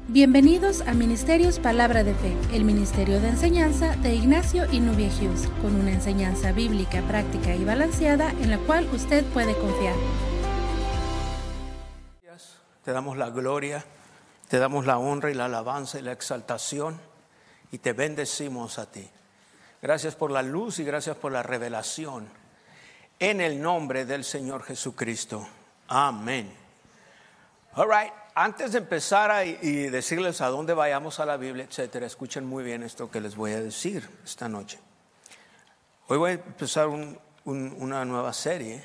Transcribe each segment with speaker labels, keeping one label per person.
Speaker 1: Bienvenidos a Ministerios Palabra de Fe, el ministerio de enseñanza de Ignacio y Nubia Hughes, con una enseñanza bíblica, práctica y balanceada en la cual usted puede confiar.
Speaker 2: Te damos la gloria, te damos la honra y la alabanza y la exaltación y te bendecimos a ti. Gracias por la luz y gracias por la revelación. En el nombre del Señor Jesucristo. Amén. All right. Antes de empezar y decirles a dónde vayamos a la Biblia, etcétera, escuchen muy bien esto que les voy a decir esta noche. Hoy voy a empezar una nueva serie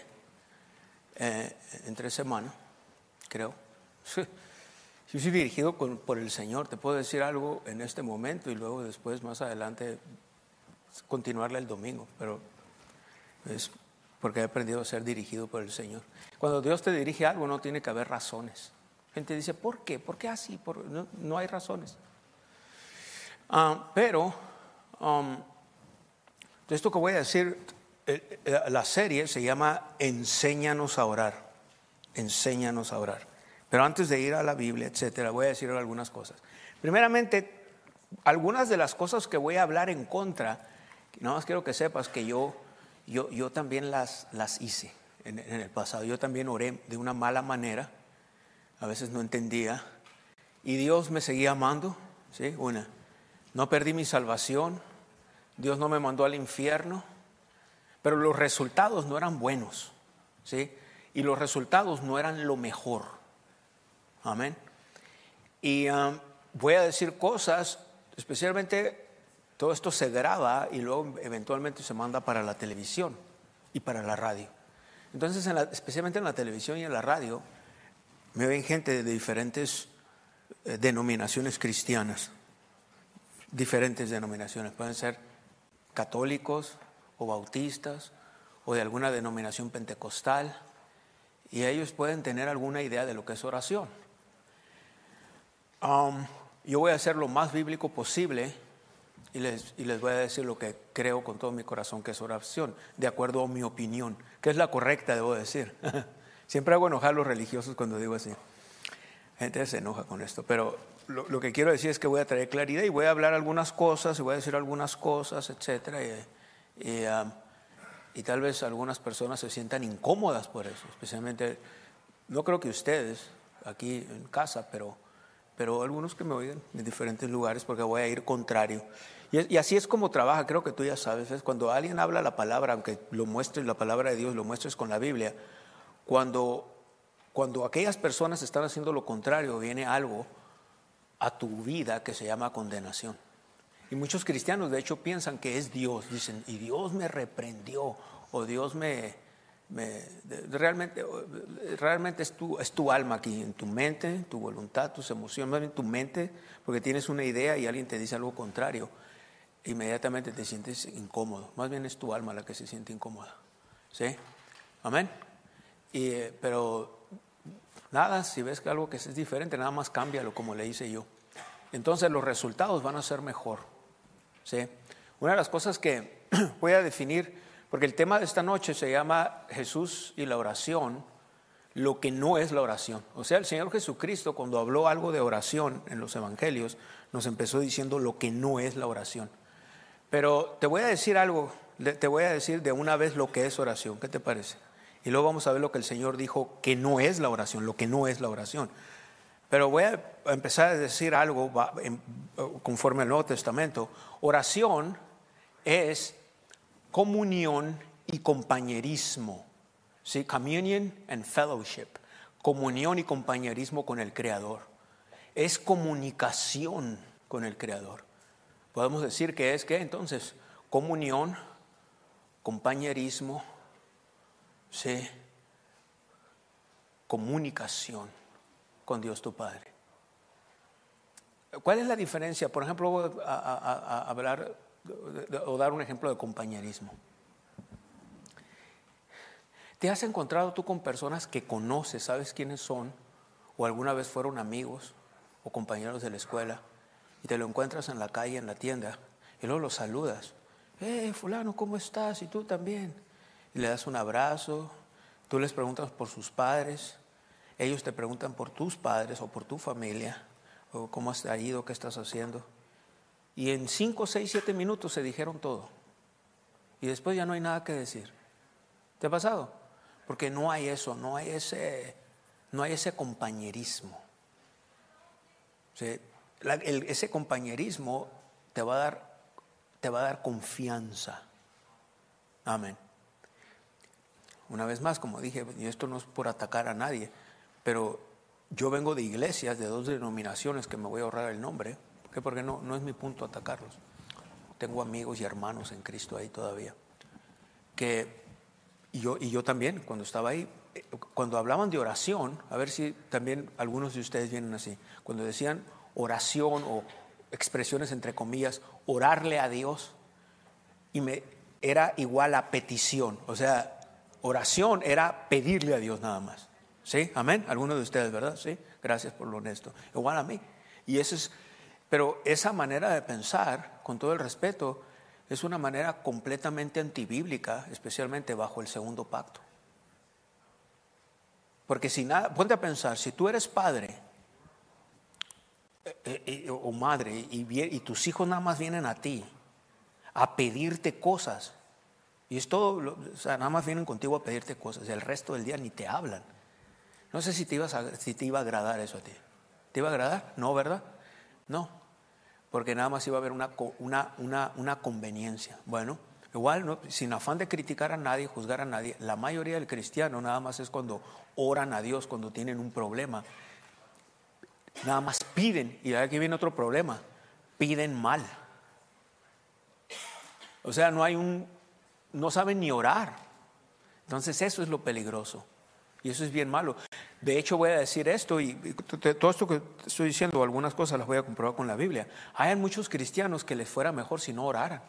Speaker 2: en 3 semanas, creo. Yo soy dirigido por el Señor. Te puedo decir algo en este momento y luego después, más adelante, continuarle el domingo, pero es porque he aprendido a ser dirigido por el Señor. Cuando Dios te dirige a algo, no tiene que haber razones. Gente dice, ¿por qué? ¿Por qué así? No hay razones. Pero esto que voy a decir, la serie se llama Enséñanos a orar. Enséñanos a orar. Pero antes de ir a la Biblia, etcétera, voy a decir algunas cosas. Primeramente, algunas de las cosas que voy a hablar en contra, nada más quiero que sepas que yo también las hice en el pasado. Yo también oré de una mala manera. A veces no entendía. Y Dios me seguía amando. ¿Sí? No perdí mi salvación. Dios no me mandó al infierno. Pero los resultados no eran buenos. ¿Sí? Y los resultados no eran lo mejor. Amén. Y voy a decir cosas, especialmente todo esto se graba y luego eventualmente se manda para la televisión y para la radio. Entonces, especialmente en la televisión y en la radio, me ven gente de diferentes denominaciones cristianas. Diferentes denominaciones. Pueden ser católicos o bautistas o de alguna denominación pentecostal. Y ellos pueden tener alguna idea de lo que es oración. Yo voy a hacer lo más bíblico posible y les voy a decir lo que creo con todo mi corazón que es oración, de acuerdo a mi opinión, que es la correcta, debo decir. Siempre hago enojar a los religiosos cuando digo así. Gente se enoja con esto, pero lo que quiero decir es que voy a traer claridad y voy a hablar algunas cosas y voy a decir algunas cosas, etcétera. Y tal vez algunas personas se sientan incómodas por eso, especialmente, no creo que ustedes aquí en casa, pero algunos que me oigan en diferentes lugares, porque voy a ir contrario. Y así es como trabaja, creo que tú ya sabes, es cuando alguien habla la palabra, aunque lo muestres, la palabra de Dios, lo muestres con la Biblia, cuando aquellas personas están haciendo lo contrario, viene algo a tu vida que se llama condenación. Y muchos cristianos de hecho piensan que es Dios, dicen, y Dios me reprendió, o Dios realmente es tu alma aquí, en tu mente, tu voluntad, tus emociones, más bien tu mente, porque tienes una idea y alguien te dice algo contrario, inmediatamente te sientes incómodo. Más bien es tu alma la que se siente incómoda. ¿Sí? Amén. Pero nada, si ves que algo que es diferente, nada más cámbialo como le hice yo. Entonces los resultados van a ser mejor. ¿Sí? Una de las cosas que voy a definir, porque el tema de esta noche se llama Jesús y la oración, lo que no es la oración. O sea, el Señor Jesucristo, cuando habló algo de oración en los evangelios, nos empezó diciendo lo que no es la oración. Pero te voy a decir algo, te voy a decir de una vez lo que es oración. ¿Qué te parece? Y luego vamos a ver lo que el Señor dijo que no es la oración, lo que no es la oración. Pero voy a empezar a decir algo conforme al Nuevo Testamento. Oración es comunión y compañerismo. ¿Sí? Communion and fellowship. Comunión y compañerismo con el Creador. Es comunicación con el Creador. Podemos decir que es, ¿qué? Entonces, comunión, compañerismo, ¿sí? Comunicación con Dios tu Padre. ¿Cuál es la diferencia? Por ejemplo, voy a hablar o dar un ejemplo de compañerismo. ¿Te has encontrado tú con personas que conoces, sabes quiénes son, o alguna vez fueron amigos o compañeros de la escuela, y te lo encuentras en la calle, en la tienda, y luego los saludas? Fulano, ¿cómo estás? Y tú también. Y le das un abrazo, tú les preguntas por sus padres, ellos te preguntan por tus padres o por tu familia, ¿O cómo has ido? ¿Qué estás haciendo? Y en 5, 6, 7 minutos se dijeron todo. Y después ya no hay nada que decir. ¿Te ha pasado? Porque no hay eso, no hay ese compañerismo. O sea, ese compañerismo te va a dar confianza. Amén. Una vez más, como dije, y esto no es por atacar a nadie, pero yo vengo de iglesias de 2 denominaciones que me voy a ahorrar el nombre, porque no es mi punto atacarlos. Tengo amigos y hermanos en Cristo ahí todavía. Y yo también, cuando estaba ahí, cuando hablaban de oración, a ver si también algunos de ustedes vienen así, cuando decían oración o expresiones entre comillas, orarle a Dios, era igual a petición. O sea, oración era pedirle a Dios nada más. ¿Sí? Amén. Algunos de ustedes, ¿verdad? Sí. Gracias por lo honesto. Igual a mí. Pero esa manera de pensar, con todo el respeto, es una manera completamente antibíblica, especialmente bajo el segundo pacto. Porque ponte a pensar, si tú eres padre o madre y tus hijos nada más vienen a ti a pedirte cosas, y es todo, o sea, nada más vienen contigo a pedirte cosas, y el resto del día ni te hablan. No sé si te iba a agradar eso a ti. ¿Te iba a agradar? No, ¿verdad? No, porque nada más iba a haber una conveniencia. Bueno, igual, ¿no? Sin afán de criticar a nadie, juzgar a nadie, la mayoría del cristiano nada más es cuando oran a Dios, cuando tienen un problema. Nada más piden, y aquí viene otro problema, piden mal. O sea, no saben ni orar. Entonces eso es lo peligroso. Y eso es bien malo. De hecho, voy a decir esto, y todo esto que estoy diciendo, algunas cosas las voy a comprobar con la Biblia. Hay muchos cristianos que les fuera mejor si no oraran.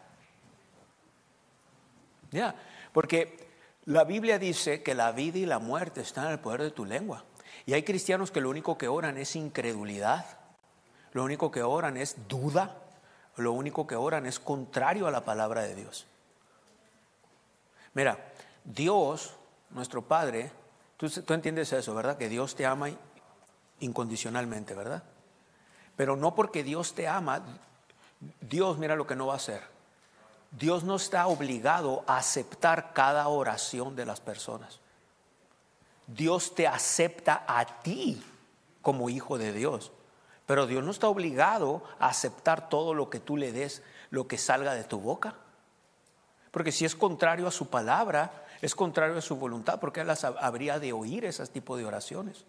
Speaker 2: Porque la Biblia dice que la vida y la muerte están en el poder de tu lengua. Y hay cristianos que lo único que oran es incredulidad. Lo único que oran es duda. Lo único que oran es contrario a la palabra de Dios. Mira, Dios, nuestro Padre, tú entiendes eso, ¿verdad? Que Dios te ama incondicionalmente, ¿verdad? Pero no porque Dios te ama, Dios, mira lo que no va a hacer. Dios no está obligado a aceptar cada oración de las personas. Dios te acepta a ti como hijo de Dios. Pero Dios no está obligado a aceptar todo lo que tú le des, lo que salga de tu boca. Porque si es contrario a su palabra, es contrario a su voluntad, porque Él habría de oír ese tipo de oraciones.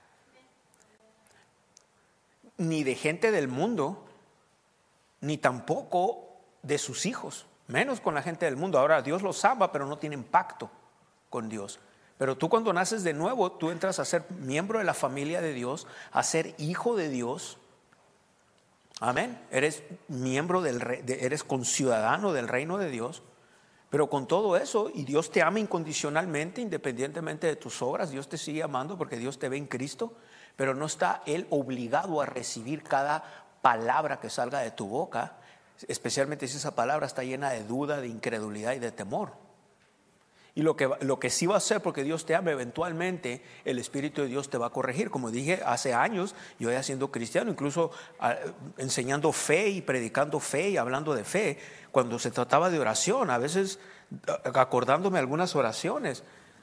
Speaker 2: Ni de gente del mundo, ni tampoco de sus hijos, menos con la gente del mundo. Ahora Dios los ama, pero no tienen pacto con Dios. Pero tú, cuando naces de nuevo, tú entras a ser miembro de la familia de Dios, a ser hijo de Dios. Amén. Eres miembro eres conciudadano del reino de Dios. Pero con todo eso, y Dios te ama incondicionalmente, independientemente de tus obras, Dios te sigue amando porque Dios te ve en Cristo, pero no está Él obligado a recibir cada palabra que salga de tu boca, especialmente si esa palabra está llena de duda, de incredulidad y de temor. Y lo que sí va a hacer, porque Dios te ama, eventualmente el Espíritu de Dios te va a corregir. Como dije, hace años yo ya siendo cristiano, incluso enseñando fe y predicando fe y hablando de fe, cuando se trataba de oración, a veces acordándome algunas oraciones,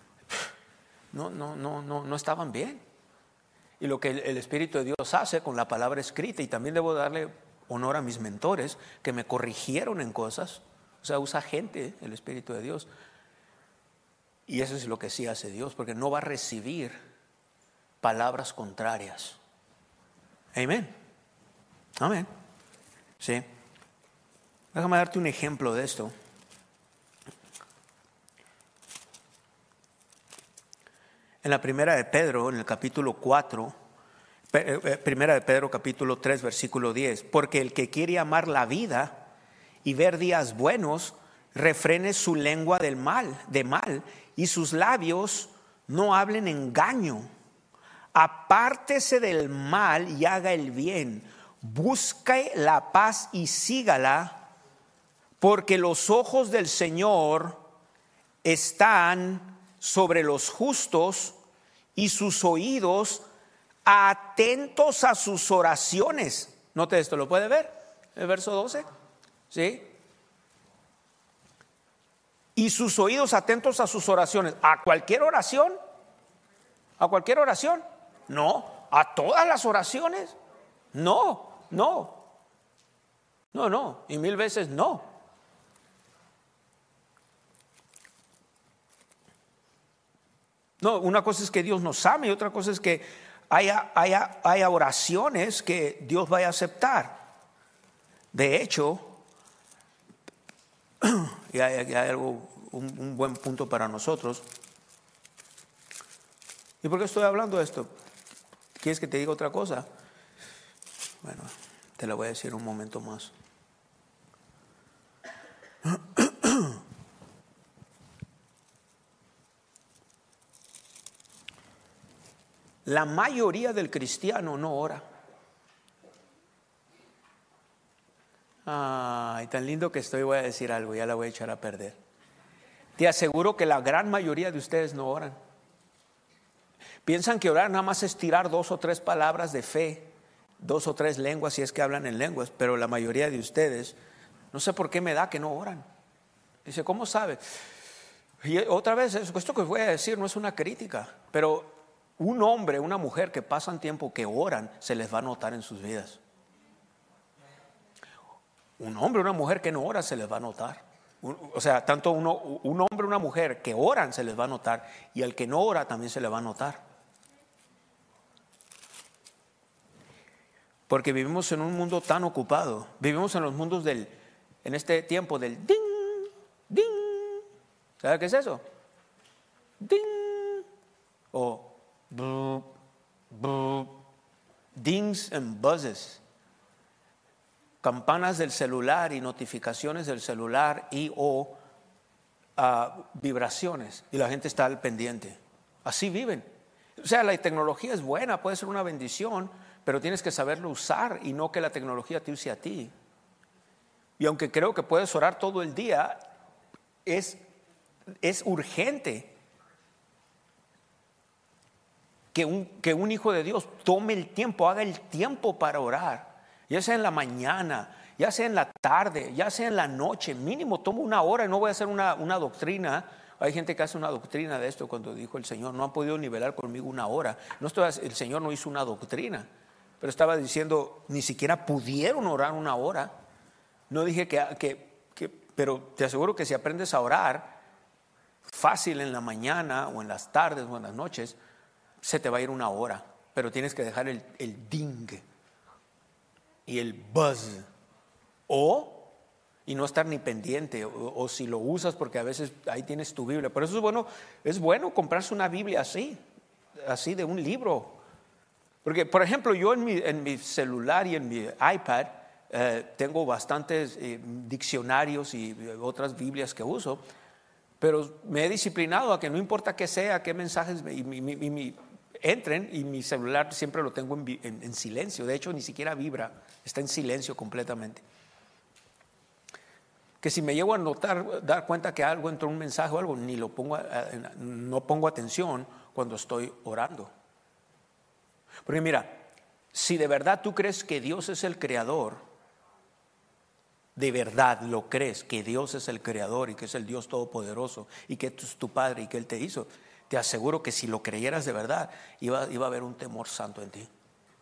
Speaker 2: no estaban bien. Y lo que el Espíritu de Dios hace con la palabra escrita, y también debo darle honor a mis mentores que me corrigieron en cosas, o sea, usa gente, el Espíritu de Dios. Y eso es lo que sí hace Dios, porque no va a recibir palabras contrarias. Amén. Amén. Sí. Déjame darte un ejemplo de esto. En la primera de Pedro, en el capítulo 4, primera de Pedro capítulo 3, versículo 10. Porque el que quiere amar la vida y ver días buenos, refrene su lengua de mal, y sus labios no hablen engaño. Apártese del mal y haga el bien. Busque la paz y sígala, porque los ojos del Señor están sobre los justos y sus oídos atentos a sus oraciones. Note esto, ¿lo puede ver? El verso 12, ¿sí? Y sus oídos atentos a sus oraciones. ¿A cualquier oración? ¿A cualquier oración? No. ¿A todas las oraciones? No. Y 1000 veces no. No, una cosa es que Dios nos ame y otra cosa es que haya oraciones que Dios vaya a aceptar. De hecho, y hay algo, un buen punto para nosotros. ¿Y por qué estoy hablando de esto? ¿Quieres que te diga otra cosa? Bueno, te la voy a decir un momento más. La mayoría del cristiano no ora. Ay, tan lindo que estoy, voy a decir algo, ya la voy a echar a perder. Te aseguro que la gran mayoría de ustedes no oran. Piensan que orar nada más es tirar 2 o 3 palabras de fe, 2 o 3 lenguas si es que hablan en lenguas, pero la mayoría de ustedes, no sé por qué me da que no oran. Dice, ¿cómo sabe? Y otra vez, esto que voy a decir no es una crítica, pero un hombre, una mujer que pasan tiempo que oran, se les va a notar en sus vidas. Un hombre, una mujer que no ora, se les va a notar. O sea, tanto un hombre, una mujer que oran, se les va a notar, y al que no ora también se le va a notar. Porque vivimos en un mundo tan ocupado. Vivimos en los mundos en este tiempo del ding, ding. ¿Sabe qué es eso? Ding. O buh, buh. Dings and buzzes. Campanas del celular y notificaciones del celular o vibraciones. Y la gente está al pendiente. Así viven. O sea, la tecnología es buena, puede ser una bendición, pero tienes que saberlo usar y no que la tecnología te use a ti. Y aunque creo que puedes orar todo el día, es urgente que un hijo de Dios tome el tiempo, haga el tiempo para orar. Ya sea en la mañana, ya sea en la tarde, ya sea en la noche, mínimo tomo 1 hora y no voy a hacer una doctrina. Hay gente que hace una doctrina de esto cuando dijo el Señor, no han podido nivelar conmigo 1 hora. El Señor no hizo una doctrina, pero estaba diciendo, ni siquiera pudieron orar 1 hora. No dije pero te aseguro que si aprendes a orar fácil en la mañana o en las tardes o en las noches, se te va a ir 1 hora, pero tienes que dejar el ding y el buzz y no estar ni pendiente o si lo usas porque a veces ahí tienes tu Biblia. Por eso es bueno comprarse una Biblia así de un libro, porque por ejemplo yo en mi celular y en mi iPad tengo bastantes diccionarios y otras Biblias que uso, pero me he disciplinado a que no importa qué sea, qué mensajes entren, y mi celular siempre lo tengo en silencio. De hecho ni siquiera vibra, está en silencio completamente. Que si me llego a dar cuenta que algo entró, un mensaje o algo, no pongo atención cuando estoy orando. Porque mira, si de verdad tú crees que Dios es el creador, de verdad lo crees que Dios es el creador y que es el Dios todopoderoso y que es tu Padre y que Él te hizo, te aseguro que si lo creyeras de verdad, iba a haber un temor santo en ti.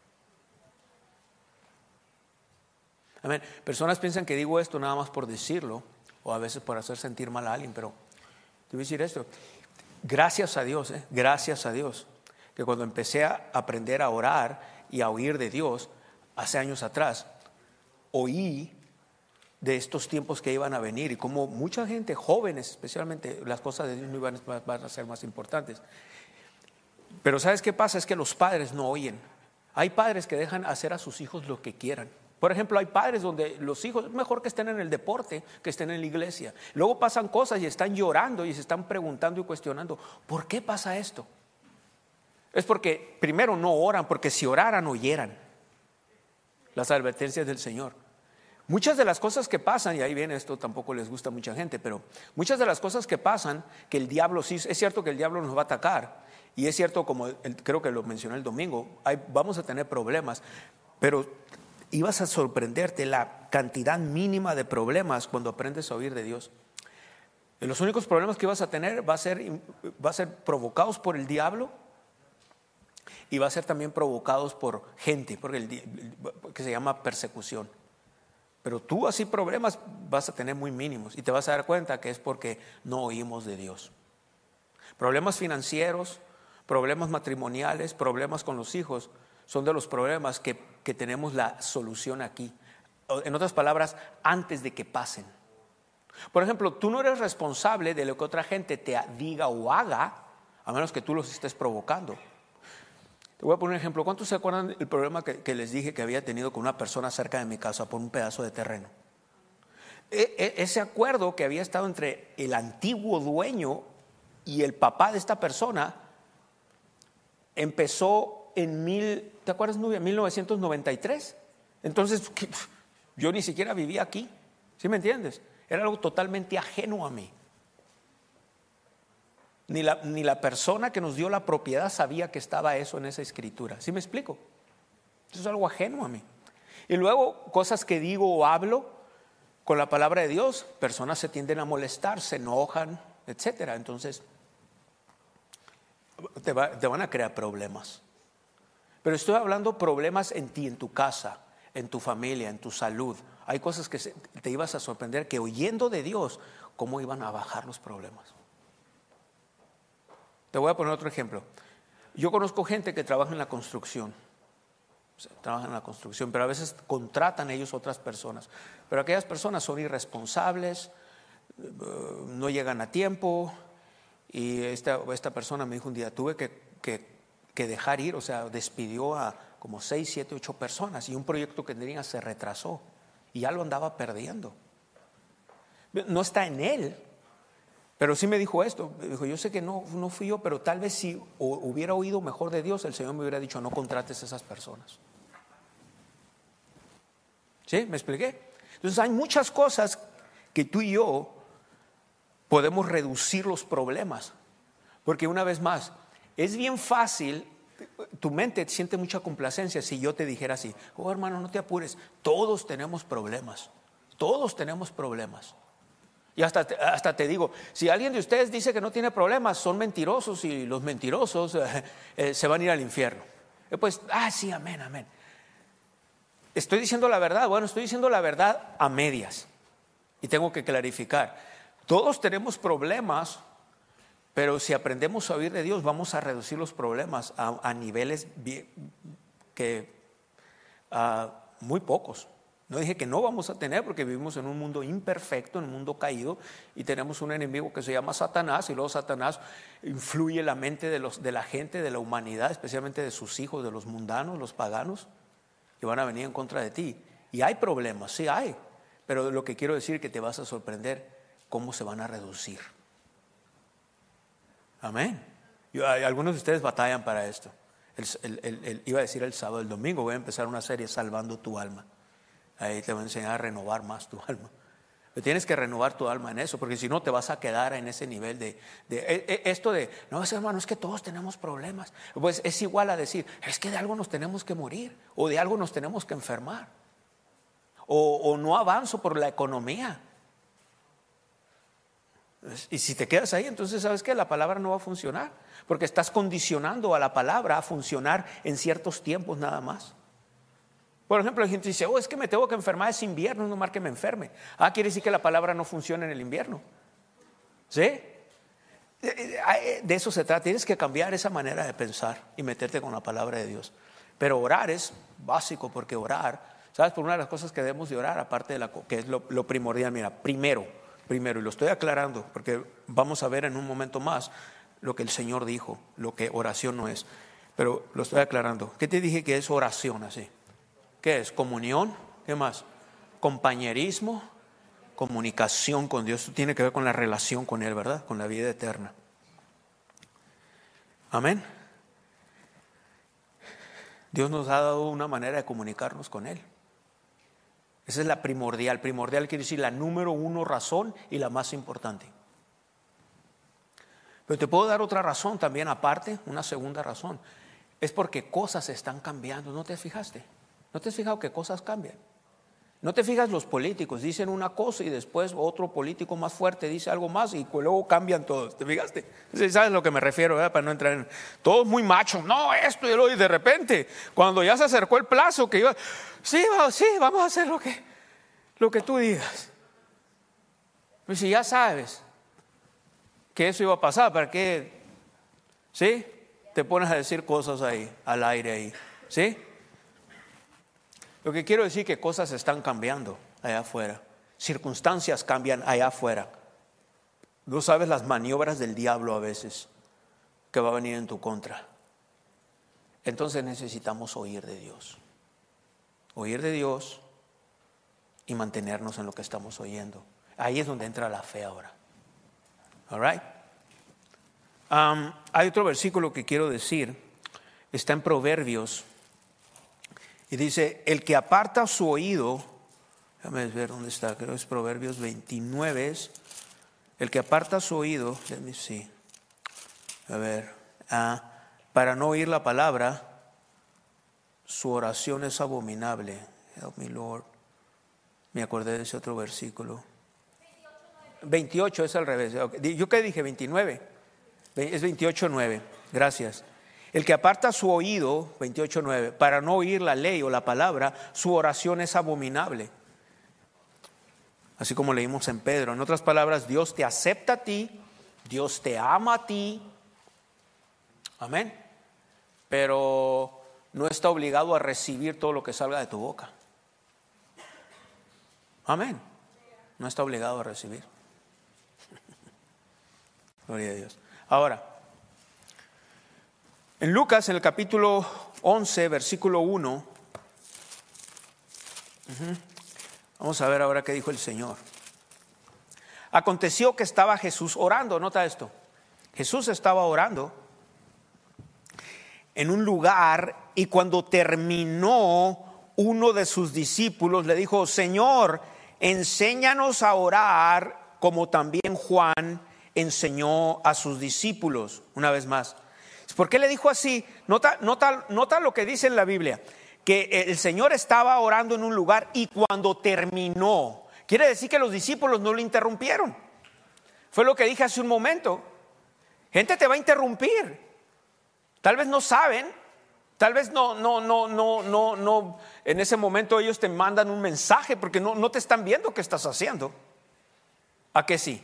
Speaker 2: Amén. Personas piensan que digo esto nada más por decirlo, o a veces por hacer sentir mal a alguien, pero te voy a decir esto. Gracias a Dios, que cuando empecé a aprender a orar y a oír de Dios hace años atrás, oí de estos tiempos que iban a venir y como mucha gente, jóvenes especialmente, las cosas de Dios no van a ser más importantes. Pero ¿sabes qué pasa? Es que los padres no oyen. Hay padres que dejan hacer a sus hijos lo que quieran. Por ejemplo, hay padres donde los hijos, es mejor que estén en el deporte que estén en la iglesia. Luego pasan cosas y están llorando y se están preguntando y cuestionando, ¿por qué pasa esto? Es porque primero no oran, porque si oraran, oyeran las advertencias del Señor. Muchas de las cosas que pasan, y ahí viene esto, tampoco les gusta a mucha gente, pero muchas de las cosas que pasan, que el diablo sí, es cierto que el diablo nos va a atacar, y es cierto, como creo que lo mencioné el domingo, vamos a tener problemas, pero ibas a sorprenderte la cantidad mínima de problemas cuando aprendes a oír de Dios. Y los únicos problemas que vas a tener va a ser provocados por el diablo, y va a ser también provocados por gente, que se llama persecución. Pero tú así problemas vas a tener muy mínimos y te vas a dar cuenta que es porque no oímos de Dios. Problemas financieros, problemas matrimoniales, problemas con los hijos, son de los problemas que tenemos la solución aquí. En otras palabras, antes de que pasen. Por ejemplo, tú no eres responsable de lo que otra gente te diga o haga, a menos que tú los estés provocando. Te voy a poner un ejemplo. ¿Cuántos se acuerdan del problema que les dije que había tenido con una persona cerca de mi casa por un pedazo de terreno? Ese acuerdo que había estado entre el antiguo dueño y el papá de esta persona empezó ¿te acuerdas, Nubia? 1993. Entonces, yo ni siquiera vivía aquí. ¿Sí me entiendes? Era algo totalmente ajeno a mí. Ni la persona que nos dio la propiedad sabía que estaba eso en esa escritura. ¿Sí me explico? Eso es algo ajeno a mí. Y luego, cosas que digo o hablo con la palabra de Dios, personas se tienden a molestar, se enojan, etcétera. Entonces, te van a crear problemas. Pero estoy hablando problemas en ti, en tu casa, en tu familia, en tu salud. Hay cosas que te ibas a sorprender que oyendo de Dios, cómo iban a bajar los problemas. Te voy a poner otro ejemplo. Yo conozco gente que trabaja en la construcción. Trabajan en la construcción, pero a veces contratan ellos otras personas. Pero aquellas personas son irresponsables, no llegan a tiempo. Y esta persona me dijo un día, tuve que dejar ir, o sea, despidió a como 6, 7, 8 personas. Y un proyecto que tenía se retrasó. Y ya lo andaba perdiendo. No está en él. Pero sí me dijo esto, dijo, yo sé que no fui yo, pero tal vez si hubiera oído mejor de Dios, el Señor me hubiera dicho, no contrates a esas personas. ¿Sí? ¿Me expliqué? Entonces hay muchas cosas que tú y yo podemos reducir los problemas. Porque una vez más, es bien fácil, tu mente siente mucha complacencia si yo te dijera así, oh hermano, no te apures, todos tenemos problemas, todos tenemos problemas. Y hasta te digo, si alguien de ustedes dice que no tiene problemas, son mentirosos y los mentirosos se van a ir al infierno. Pues, sí, amén, amén. Estoy diciendo la verdad, bueno, estoy diciendo la verdad a medias. Y tengo que clarificar, todos tenemos problemas, pero si aprendemos a oír de Dios, vamos a reducir los problemas a niveles muy pocos. No dije que no vamos a tener, porque vivimos en un mundo imperfecto, en un mundo caído, y tenemos un enemigo que se llama Satanás, y luego Satanás influye en la mente de la gente, de la humanidad, especialmente de sus hijos, de los mundanos, los paganos, que van a venir en contra de ti. Y hay problemas, sí hay, pero lo que quiero decir es que te vas a sorprender cómo se van a reducir. Amén. Algunos de ustedes batallan para esto. Iba a decir el sábado, el domingo voy a empezar una serie Salvando tu alma. Ahí te voy a enseñar a renovar más tu alma. Pero tienes que renovar tu alma en eso, porque si no te vas a quedar en ese nivel no, hermano, es que todos tenemos problemas. Pues es igual a decir, es que de algo nos tenemos que morir, o de algo nos tenemos que enfermar, o no avanzo por la economía. Y si te quedas ahí, entonces sabes que la palabra no va a funcionar, porque estás condicionando a la palabra a funcionar en ciertos tiempos nada más. Por ejemplo, la gente dice, es que me tengo que enfermar, es invierno, no más que me enferme. Quiere decir que la palabra no funciona en el invierno. ¿Sí? De eso se trata. Tienes que cambiar esa manera de pensar y meterte con la palabra de Dios. Pero orar es básico, porque orar, ¿sabes? Por una de las cosas que debemos de orar, aparte de que es lo primordial, mira, primero, y lo estoy aclarando, porque vamos a ver en un momento más lo que el Señor dijo, lo que oración no es. Pero lo estoy aclarando. ¿Qué te dije que es oración así? ¿Qué es? Comunión. ¿Qué más? Compañerismo, comunicación con Dios. Esto tiene que ver con la relación con Él, ¿verdad? Con la vida eterna. Amén. Dios nos ha dado una manera de comunicarnos con Él. Esa es la primordial. Primordial quiere decir la número uno razón y la más importante. Pero te puedo dar otra razón también aparte, una segunda razón. Es porque cosas están cambiando. ¿No te fijaste? ¿No te has fijado que cosas cambian? ¿No te fijas? Los políticos dicen una cosa y después otro político más fuerte dice algo más y luego cambian todos. ¿Te fijaste? ¿Sabes a lo que me refiero? ¿Verdad? Para no entrar en... Todos muy machos. No, esto y lo, y de repente, cuando ya se acercó el plazo que iba... Sí, vamos a hacer lo que tú digas. Pues si ya sabes que eso iba a pasar, ¿para qué? ¿Sí? Te pones a decir cosas ahí, al aire ahí. ¿Sí? Lo que quiero decir es que cosas están cambiando allá afuera. Circunstancias cambian allá afuera. No sabes las maniobras del diablo a veces que va a venir en tu contra. Entonces necesitamos oír de Dios. Oír de Dios y mantenernos en lo que estamos oyendo. Ahí es donde entra la fe ahora. All right? Hay otro versículo que quiero decir. Está en Proverbios. Y dice, el que aparta su oído, déjame ver dónde está, creo que es Proverbios 29, el que aparta su oído, para no oír la palabra, su oración es abominable. Help me, Lord. Me acordé de ese otro versículo. 28 es al revés. ¿Yo qué dije? 29. Es 28:9. Gracias. El que aparta su oído, 28:9, para no oír la ley o la palabra, su oración es abominable. Así como leímos en Pedro. En otras palabras, Dios te acepta a ti, Dios te ama a ti. Amén. Pero no está obligado a recibir todo lo que salga de tu boca. Amén. No está obligado a recibir. Gloria a Dios. Ahora, en Lucas, en el capítulo 11, versículo 1, vamos a ver ahora qué dijo el Señor. Aconteció que estaba Jesús orando, nota esto. Jesús estaba orando en un lugar y cuando terminó, uno de sus discípulos le dijo, Señor, enséñanos a orar como también Juan enseñó a sus discípulos. Una vez más. ¿Por qué le dijo así? Nota lo que dice en la Biblia, que el Señor estaba orando en un lugar y cuando terminó, quiere decir que los discípulos no lo interrumpieron. Fue lo que dije hace un momento. Gente te va a interrumpir. Tal vez no saben, tal vez no, en ese momento ellos te mandan un mensaje porque no te están viendo qué estás haciendo. ¿A qué sí?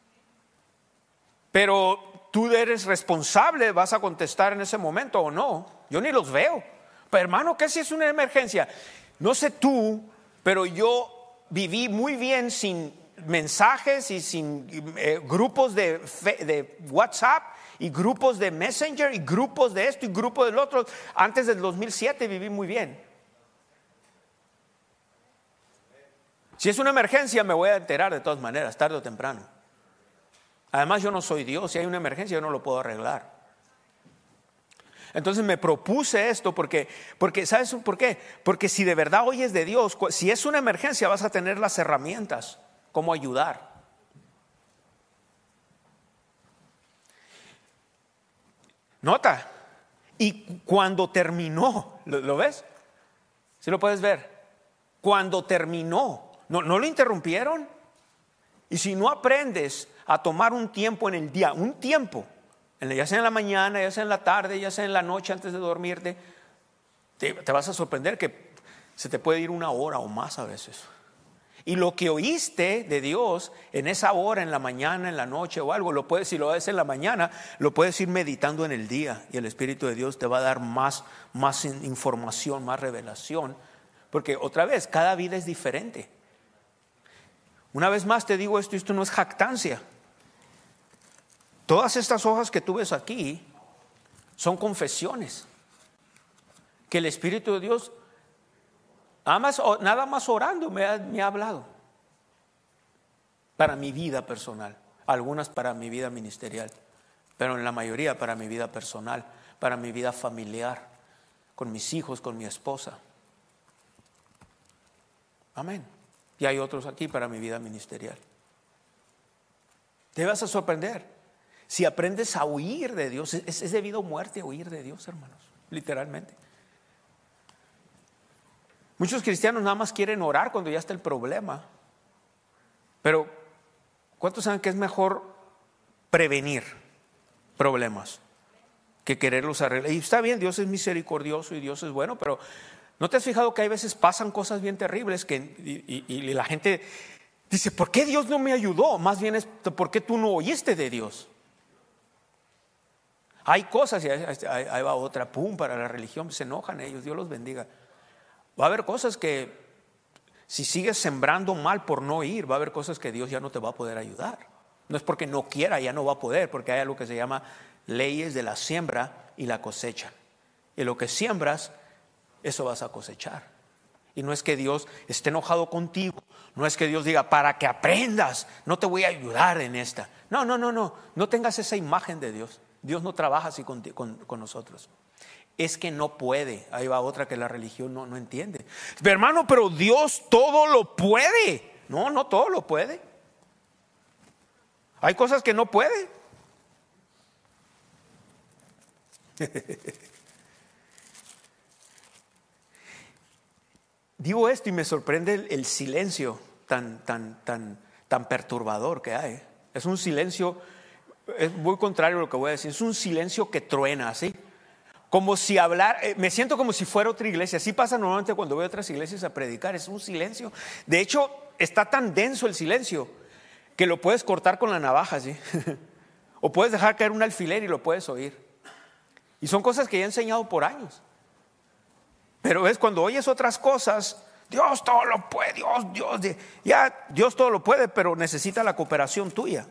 Speaker 2: Pero tú eres responsable, vas a contestar en ese momento o no. Yo ni los veo. Pero hermano, ¿qué si es una emergencia? No sé tú, pero yo viví muy bien sin mensajes y sin grupos de WhatsApp y grupos de Messenger y grupos de esto y grupos del otro. Antes del 2007 viví muy bien. Si es una emergencia me voy a enterar de todas maneras, tarde o temprano. Además yo no soy Dios, si hay una emergencia yo no lo puedo arreglar. Entonces me propuse esto porque ¿sabes por qué? Porque si de verdad oyes de Dios, si es una emergencia vas a tener las herramientas cómo ayudar. Nota, y cuando terminó, ¿lo ves? ¿Sí lo puedes ver? Cuando terminó, no lo interrumpieron. Y si no aprendes a tomar un tiempo en el día, un tiempo, ya sea en la mañana, ya sea en la tarde, ya sea en la noche antes de dormirte, te vas a sorprender que se te puede ir una hora o más a veces. Y lo que oíste de Dios en esa hora, en la mañana, en la noche o algo, si lo haces en la mañana, lo puedes ir meditando en el día y el Espíritu de Dios te va a dar más información, más revelación, porque otra vez, cada vida es diferente. Una vez más te digo esto no es jactancia. Todas estas hojas que tú ves aquí son confesiones que el Espíritu de Dios, nada más orando, me ha hablado para mi vida personal, algunas para mi vida ministerial, pero en la mayoría para mi vida personal, para mi vida familiar, con mis hijos, con mi esposa. Amén. Y hay otros aquí para mi vida ministerial. Te vas a sorprender. Si aprendes a huir de Dios, es debido a muerte huir de Dios, hermanos, literalmente. Muchos cristianos nada más quieren orar cuando ya está el problema. Pero ¿cuántos saben que es mejor prevenir problemas que quererlos arreglar? Y está bien, Dios es misericordioso y Dios es bueno, pero ¿no te has fijado que hay veces pasan cosas bien terribles y la gente dice, ¿por qué Dios no me ayudó? Más bien es, ¿por qué tú no oíste de Dios? Hay cosas, y ahí va otra, pum, para la religión, se enojan ellos, Dios los bendiga. Va a haber cosas que, si sigues sembrando mal por no ir, va a haber cosas que Dios ya no te va a poder ayudar. No es porque no quiera, ya no va a poder, porque hay algo que se llama leyes de la siembra y la cosecha. Y lo que siembras, eso vas a cosechar. Y no es que Dios esté enojado contigo, no es que Dios diga, para que aprendas, no te voy a ayudar en esta. No tengas esa imagen de Dios. Dios no trabaja así con nosotros. Es que no puede. Ahí va otra que la religión no entiende. Pero hermano, pero Dios todo lo puede. No todo lo puede. Hay cosas que no puede. Digo esto y me sorprende el silencio tan perturbador que hay. Es un silencio, es muy contrario a lo que voy a decir. Es un silencio que truena, ¿sí? Como si hablar, me siento como si fuera otra iglesia. Así pasa normalmente cuando voy a otras iglesias a predicar. Es un silencio. De hecho, está tan denso el silencio que lo puedes cortar con la navaja, ¿sí? O puedes dejar caer un alfiler y lo puedes oír. Y son cosas que ya he enseñado por años. Pero es cuando oyes otras cosas, Dios todo lo puede, Dios todo lo puede, pero necesita la cooperación tuya.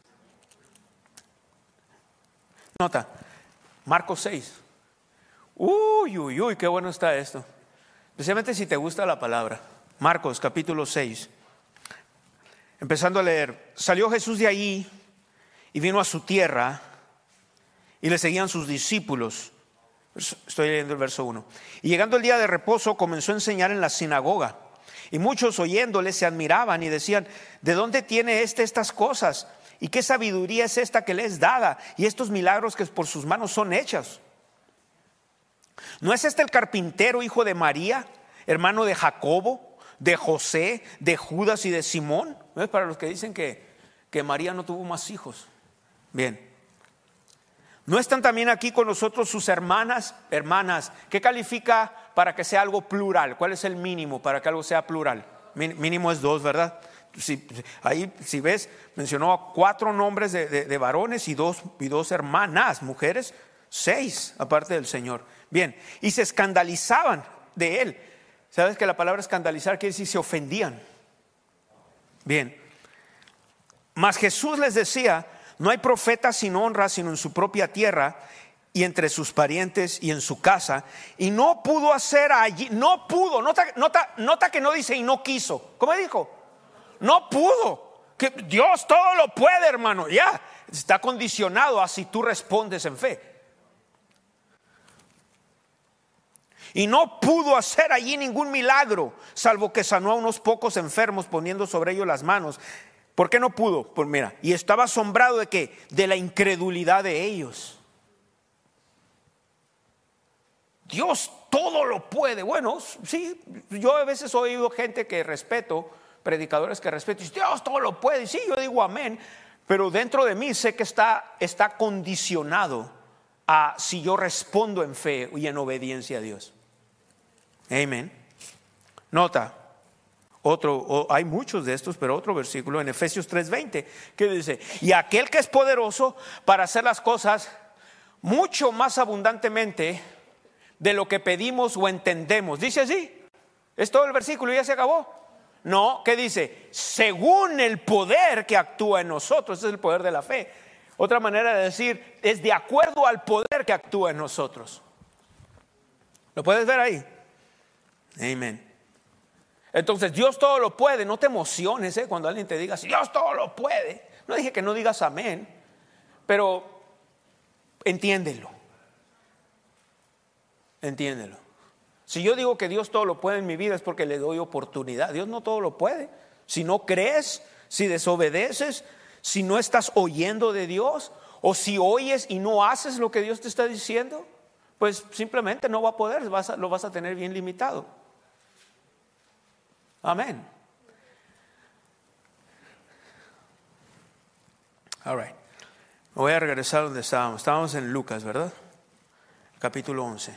Speaker 2: Nota, Marcos 6. Uy, qué bueno está esto. Especialmente si te gusta la palabra. Marcos capítulo 6. Empezando a leer. Salió Jesús de allí y vino a su tierra y le seguían sus discípulos. Estoy leyendo el verso 1. Y llegando el día de reposo comenzó a enseñar en la sinagoga. Y muchos oyéndole se admiraban y decían, ¿de dónde tiene estas cosas? ¿Y qué sabiduría es esta que le es dada? Y estos milagros que por sus manos son hechos. ¿No es este el carpintero, hijo de María, hermano de Jacobo, de José, de Judas y de Simón? ¿Ves? Para los que dicen que María no tuvo más hijos. Bien. ¿No están también aquí con nosotros sus hermanas? ¿Qué califica para que sea algo plural? ¿Cuál es el mínimo para que algo sea plural? Mínimo es 2, ¿verdad? Si ves, mencionó a 4 nombres de varones y dos hermanas, mujeres, 6 aparte del Señor. Bien, y se escandalizaban de él. ¿Sabes que la palabra escandalizar quiere decir se ofendían? Bien, mas Jesús les decía, no hay profeta sin honra sino en su propia tierra y entre sus parientes y en su casa. Y no pudo hacer allí, no pudo, nota que no dice y no quiso. ¿Cómo dijo? No pudo. Que Dios todo lo puede, hermano. Ya está condicionado a si tú respondes en fe. Y no pudo hacer allí ningún milagro, salvo que sanó a unos pocos enfermos poniendo sobre ellos las manos. ¿Por qué no pudo? Pues mira, y estaba asombrado de ¿qué? De la incredulidad de ellos. Dios todo lo puede. Bueno, sí, yo a veces he oído gente que respeto, predicadores que respeto, y Dios todo lo puede. Y sí, yo digo amén, pero dentro de mí sé que está condicionado a si yo respondo en fe y en obediencia a Dios. Amén. Nota. Hay muchos de estos, pero otro versículo en Efesios 3:20 que dice, y aquel que es poderoso para hacer las cosas mucho más abundantemente de lo que pedimos o entendemos. Dice así, es todo el versículo y ya se acabó. No, ¿qué dice? Según el poder que actúa en nosotros. Ese es el poder de la fe. Otra manera de decir, es de acuerdo al poder que actúa en nosotros. ¿Lo puedes ver ahí? Amén. Entonces Dios todo lo puede. No te emociones cuando alguien te diga Dios todo lo puede. No dije que no digas amén, pero entiéndelo. Si yo digo que Dios todo lo puede en mi vida es porque le doy oportunidad. Dios no todo lo puede. Si no crees, si desobedeces, si no estás oyendo de Dios, o si oyes y no haces lo que Dios te está diciendo, pues simplemente no va a poder, lo vas a tener bien limitado. Amén. All right. Me voy a regresar donde estábamos. Estábamos en Lucas, ¿verdad? Capítulo 11.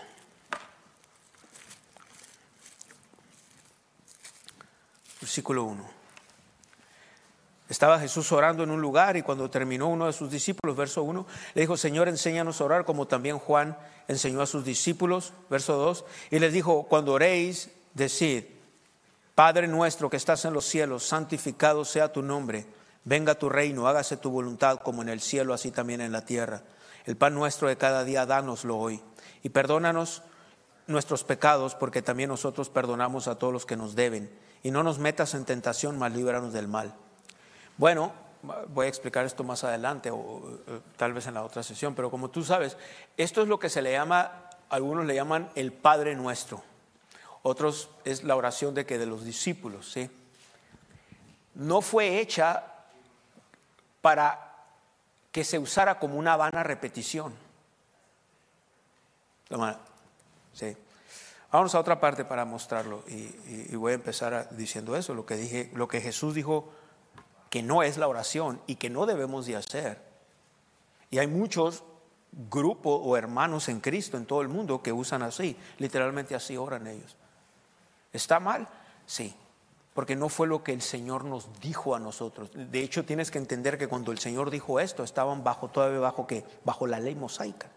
Speaker 2: Versículo 1. Estaba Jesús orando en un lugar y cuando terminó, uno de sus discípulos, verso 1, le dijo: Señor, enséñanos a orar como también Juan enseñó a sus discípulos. Verso 2, y les dijo: cuando oréis, decid: Padre nuestro que estás en los cielos, santificado sea tu nombre. Venga tu reino, hágase tu voluntad como en el cielo, así también en la tierra. El pan nuestro de cada día, dánoslo hoy. Y perdónanos nuestros pecados, porque también nosotros perdonamos a todos los que nos deben. Y no nos metas en tentación, mas líbranos del mal. Bueno, voy a explicar esto más adelante o tal vez en la otra sesión, pero como tú sabes, esto es lo que se le llama, algunos le llaman el Padre Nuestro. Otros es la oración de los discípulos, ¿sí? No fue hecha para que se usara como una vana repetición. Sí. Vamos a otra parte para mostrarlo y voy a empezar diciendo eso, lo que Jesús dijo que no es la oración y que no debemos de hacer. Y hay muchos grupos o hermanos en Cristo en todo el mundo que usan así, literalmente así oran ellos. ¿Está mal? Sí, porque no fue lo que el Señor nos dijo a nosotros. De hecho, tienes que entender que cuando el Señor dijo esto, estaban todavía bajo la ley mosaica.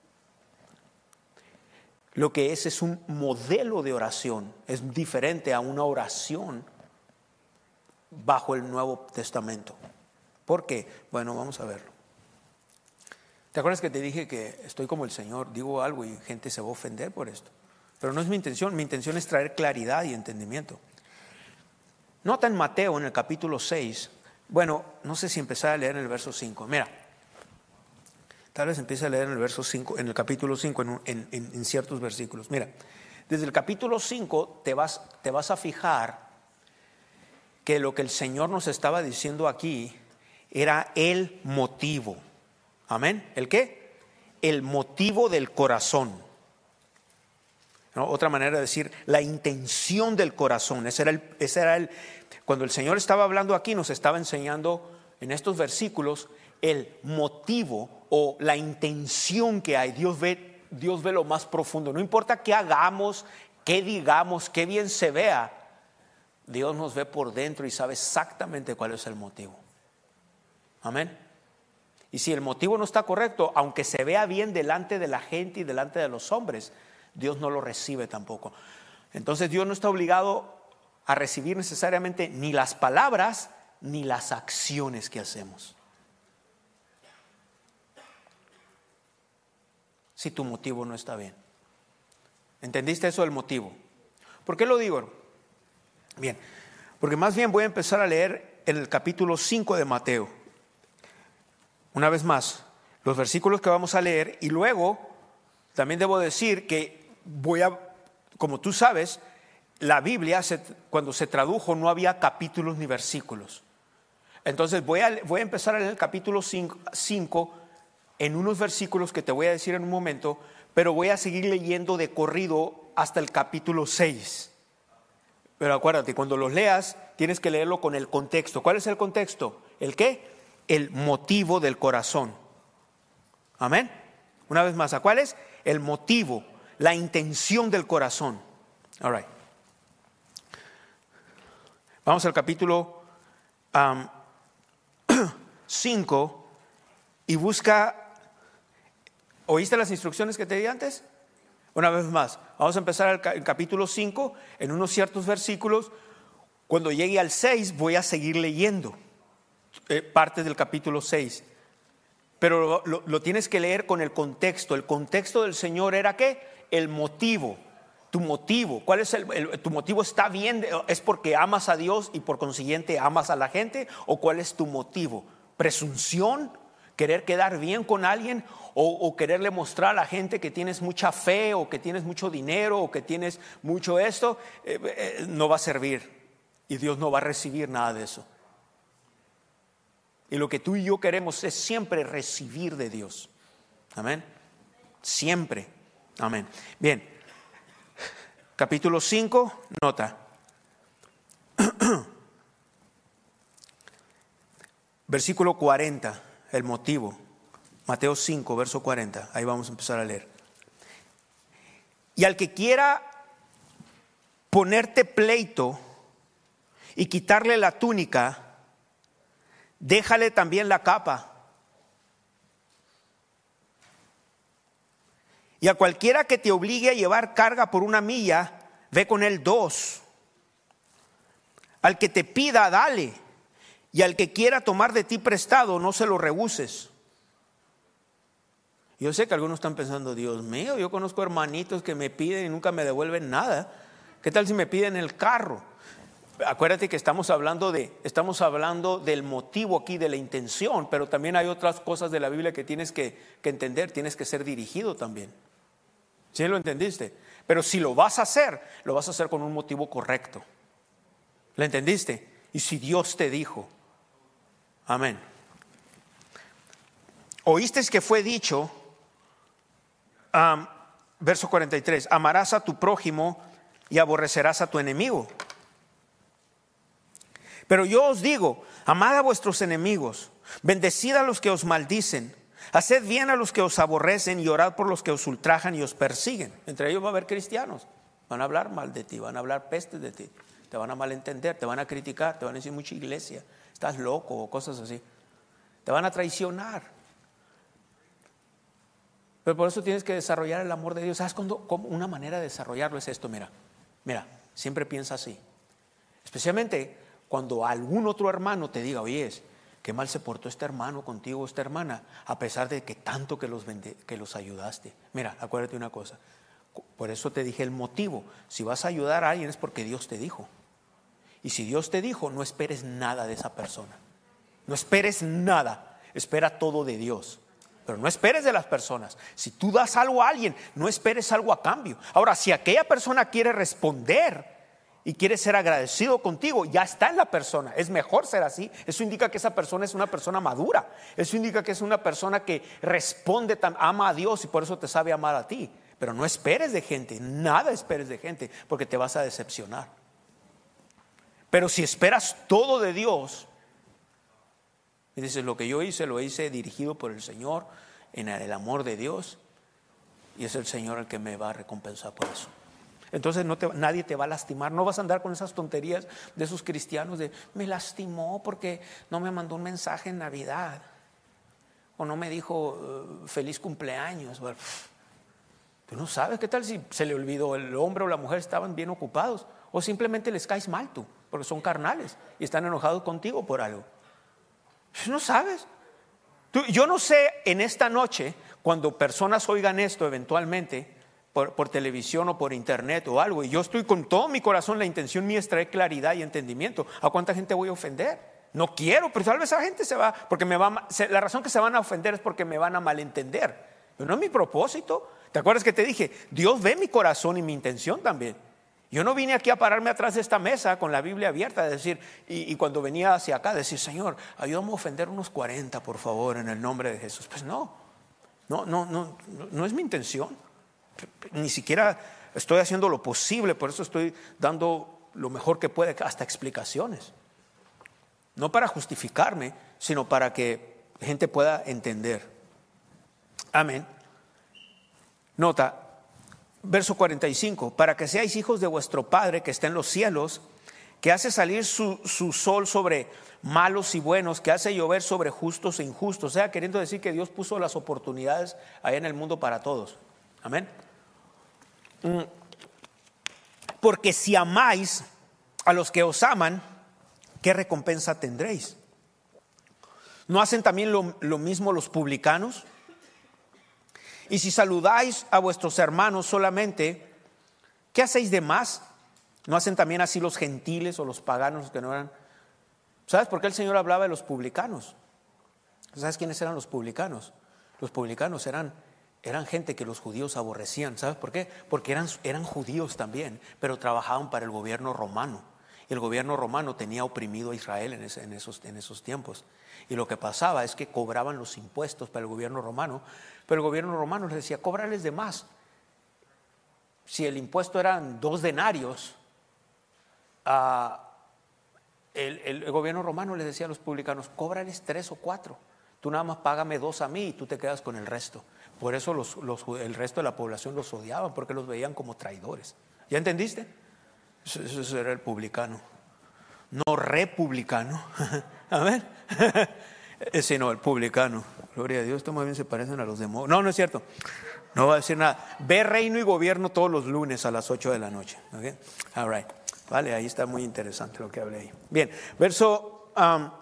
Speaker 2: Lo que es un modelo de oración, es diferente a una oración bajo el Nuevo Testamento. ¿Por qué? Bueno, vamos a verlo. ¿Te acuerdas que te dije que estoy como el Señor? Digo algo y gente se va a ofender por esto. Pero no es mi intención es traer claridad y entendimiento. Nota en Mateo, en el capítulo 6, bueno, no sé si empezar a leer en el verso 5. Mira, tal vez empiece a leer en el verso 5, en el capítulo 5, en ciertos versículos. Mira, desde el capítulo 5 te vas a fijar que lo que el Señor nos estaba diciendo aquí era el motivo. Amén. ¿El qué? El motivo del corazón. ¿No? Otra manera de decir, la intención del corazón. Ese era el cuando el Señor estaba hablando aquí, nos estaba enseñando en estos versículos el motivo o la intención que hay. Dios ve lo más profundo. No importa qué hagamos, qué digamos, qué bien se vea. Dios nos ve por dentro y sabe exactamente cuál es el motivo. Amén. Y si el motivo no está correcto, aunque se vea bien delante de la gente y delante de los hombres, Dios no lo recibe tampoco. Entonces Dios no está obligado a recibir necesariamente ni las palabras ni las acciones que hacemos. Si tu motivo no está bien. ¿Entendiste eso del motivo? ¿Por qué lo digo? Bien, porque más bien voy a empezar a leer en el capítulo 5 de Mateo. Una vez más, los versículos que vamos a leer, y luego también debo decir que como tú sabes, la Biblia cuando se tradujo no había capítulos ni versículos. Entonces voy a empezar a leer el capítulo 5 en unos versículos que te voy a decir en un momento, pero voy a seguir leyendo de corrido hasta el capítulo 6. Pero acuérdate, cuando los leas, tienes que leerlo con el contexto. ¿Cuál es el contexto? ¿El qué? El motivo del corazón. Amén. Una vez más, ¿a cuál es? El motivo, la intención del corazón. All right. Vamos al capítulo 5 y busca. ¿Oíste las instrucciones que te di antes? Una vez más, vamos a empezar el capítulo 5 en unos ciertos versículos. Cuando llegue al 6 voy a seguir leyendo parte del capítulo 6. Pero lo tienes que leer con el contexto. El contexto del Señor era ¿qué? El motivo. Tu motivo. ¿Cuál es tu motivo? ¿Está bien? ¿Es porque amas a Dios y por consiguiente amas a la gente? ¿O cuál es tu motivo? ¿Presunción? querer quedar bien con alguien o quererle mostrar a la gente que tienes mucha fe o que tienes mucho dinero o que tienes mucho esto, no va a servir y Dios no va a recibir nada de eso. Y lo que tú y yo queremos es siempre recibir de Dios. Amén. Siempre. Amén. Bien. Capítulo 5, nota. Versículo 40, el motivo. Mateo 5, verso 40. Ahí vamos a empezar a leer. Y al que quiera ponerte pleito y quitarle la túnica, déjale también la capa. Y a cualquiera que te obligue a llevar carga por 1 milla, ve con él 2. Al que te pida, dale. Y al que quiera tomar de ti prestado, no se lo rehuses. Yo sé que algunos están pensando, Dios mío, yo conozco hermanitos que me piden y nunca me devuelven nada. ¿Qué tal si me piden el carro? Acuérdate que estamos hablando del motivo aquí, de la intención, pero también hay otras cosas de la Biblia que tienes que entender, tienes que ser dirigido también. ¿Sí lo entendiste? Pero si lo vas a hacer con un motivo correcto. ¿Lo entendiste? Y si Dios te dijo, amén. Oíste que fue dicho, verso 43, amarás a tu prójimo y aborrecerás a tu enemigo. Pero yo os digo, amad a vuestros enemigos, bendecid a los que os maldicen, haced bien a los que os aborrecen y orad por los que os ultrajan y os persiguen. Entre ellos va a haber cristianos, van a hablar mal de ti, van a hablar pestes de ti, te van a malentender, te van a criticar, te van a decir mucha iglesia, estás loco o cosas así, te van a traicionar. Pero por eso tienes que desarrollar el amor de Dios. ¿Sabes cómo una manera de desarrollarlo es esto? Mira, siempre piensa así, especialmente cuando algún otro hermano te diga, oye, qué mal se portó este hermano contigo o esta hermana, a pesar de que tanto que los ayudaste. Mira, acuérdate una cosa, por eso te dije el motivo. Si vas a ayudar a alguien es porque Dios te dijo. Y si Dios te dijo, no esperes nada de esa persona. No esperes nada, espera todo de Dios. Pero no esperes de las personas. Si tú das algo a alguien, no esperes algo a cambio. Ahora, si aquella persona quiere responder y quiere ser agradecido contigo, ya está en la persona. Es mejor ser así. Eso indica que esa persona es una persona madura. Eso indica que es una persona que responde, ama a Dios y por eso te sabe amar a ti. Pero no esperes de gente, nada esperes de gente, porque te vas a decepcionar. Pero si esperas todo de Dios y dices, lo que yo hice, lo hice dirigido por el Señor, en el amor de Dios, y es el Señor el que me va a recompensar por eso. Entonces nadie te va a lastimar. No vas a andar con esas tonterías de esos cristianos de me lastimó porque no me mandó un mensaje en Navidad o no me dijo feliz cumpleaños. Bueno, tú no sabes qué tal si se le olvidó, el hombre o la mujer estaban bien ocupados o simplemente les caes mal tú porque son carnales y están enojados contigo por algo. No sabes. Yo no sé en esta noche cuando personas oigan esto eventualmente por televisión o por internet o algo, y yo estoy con todo mi corazón, la intención mía es traer claridad y entendimiento. ¿A cuánta gente voy a ofender? No quiero, pero tal vez esa gente se va, porque la razón que se van a ofender es porque me van a malentender. Pero no es mi propósito. ¿Te acuerdas que te dije? Dios ve mi corazón y mi intención también. Yo no vine aquí a pararme atrás de esta mesa con la Biblia abierta, decir, y cuando venía hacia acá, decir, Señor, ayúdame a ofender unos 40, por favor, en el nombre de Jesús. Pues no es mi intención. Ni siquiera estoy haciendo lo posible, por eso estoy dando lo mejor que puede, hasta explicaciones. No para justificarme, sino para que la gente pueda entender. Amén. Nota, verso 45, para que seáis hijos de vuestro Padre que está en los cielos, que hace salir su sol sobre malos y buenos, que hace llover sobre justos e injustos. O sea, queriendo decir que Dios puso las oportunidades ahí en el mundo para todos. Amén. Porque si amáis a los que os aman, ¿qué recompensa tendréis? ¿No hacen también lo mismo los publicanos? Y si saludáis a vuestros hermanos solamente, ¿qué hacéis de más? ¿No hacen también así los gentiles o los paganos que no eran? ¿Sabes por qué el Señor hablaba de los publicanos? ¿Sabes quiénes eran los publicanos? Los publicanos eran gente que los judíos aborrecían. ¿Sabes por qué? Porque eran judíos también, pero trabajaban para el gobierno romano. Y el gobierno romano tenía oprimido a Israel en esos tiempos. Y lo que pasaba es que cobraban los impuestos para el gobierno romano, pero el gobierno romano les decía, cóbrales de más. Si el impuesto eran 2 denarios, el gobierno romano les decía a los publicanos, cóbrales 3 o 4. Tú nada más págame 2 a mí y tú te quedas con el resto. Por eso el resto de la población los odiaban, porque los veían como traidores. ¿Ya entendiste? Eso era el publicano, no republicano. Amén. Ese no, el publicano. Gloria a Dios, esto más bien se parecen a los demonios. No es cierto. No va a decir nada. Ve Reino y Gobierno todos los lunes a las 8 de la noche. ¿Okay? All right. Vale, ahí está muy interesante lo que hablé ahí. Bien, verso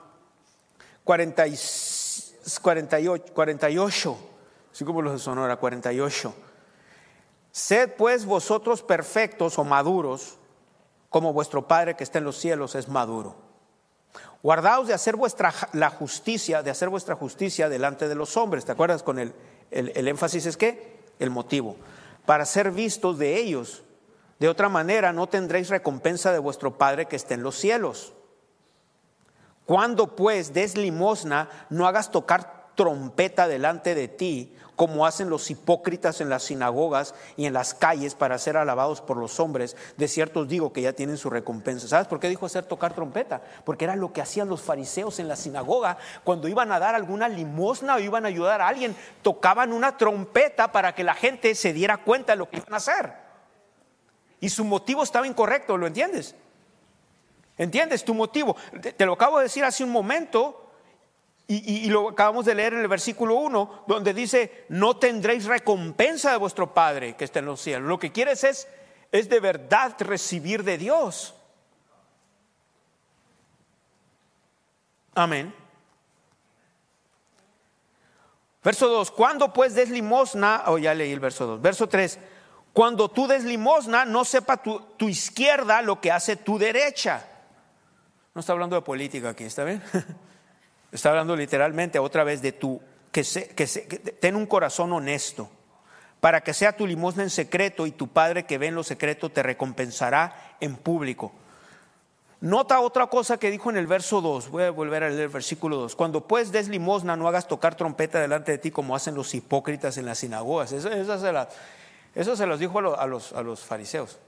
Speaker 2: 48, así como los de Sonora, 48. Sed pues vosotros perfectos o maduros, como vuestro Padre que está en los cielos es maduro. Guardaos de hacer vuestra justicia delante de los hombres. ¿Te acuerdas con el énfasis es qué? El motivo. Para ser vistos de ellos. De otra manera no tendréis recompensa de vuestro Padre que está en los cielos. Cuando pues des limosna, no hagas tocar trompeta delante de ti, como hacen los hipócritas en las sinagogas y en las calles para ser alabados por los hombres. De cierto os digo que ya tienen su recompensa. ¿Sabes por qué dijo hacer tocar trompeta? Porque era lo que hacían los fariseos en la sinagoga. Cuando iban a dar alguna limosna o iban a ayudar a alguien, tocaban una trompeta para que la gente se diera cuenta de lo que iban a hacer. Y su motivo estaba incorrecto, ¿lo entiendes? ¿Entiendes tu motivo? Te lo acabo de decir hace un momento. Y lo acabamos de leer en el versículo 1, donde dice, no tendréis recompensa de vuestro Padre que está en los cielos. Lo que quieres es de verdad recibir de Dios. Amén. Verso 2, cuando pues des limosna, ya leí el verso 2. Verso 3, cuando tú des limosna, no sepa tu izquierda lo que hace tu derecha. No está hablando de política aquí, ¿está bien? Está hablando literalmente otra vez de que ten un corazón honesto, para que sea tu limosna en secreto y tu Padre que ve en lo secreto te recompensará en público. Nota otra cosa que dijo en el verso 2, voy a volver a leer el versículo 2. Cuando pues des limosna, no hagas tocar trompeta delante de ti como hacen los hipócritas en las sinagogas. Eso se los dijo a los fariseos.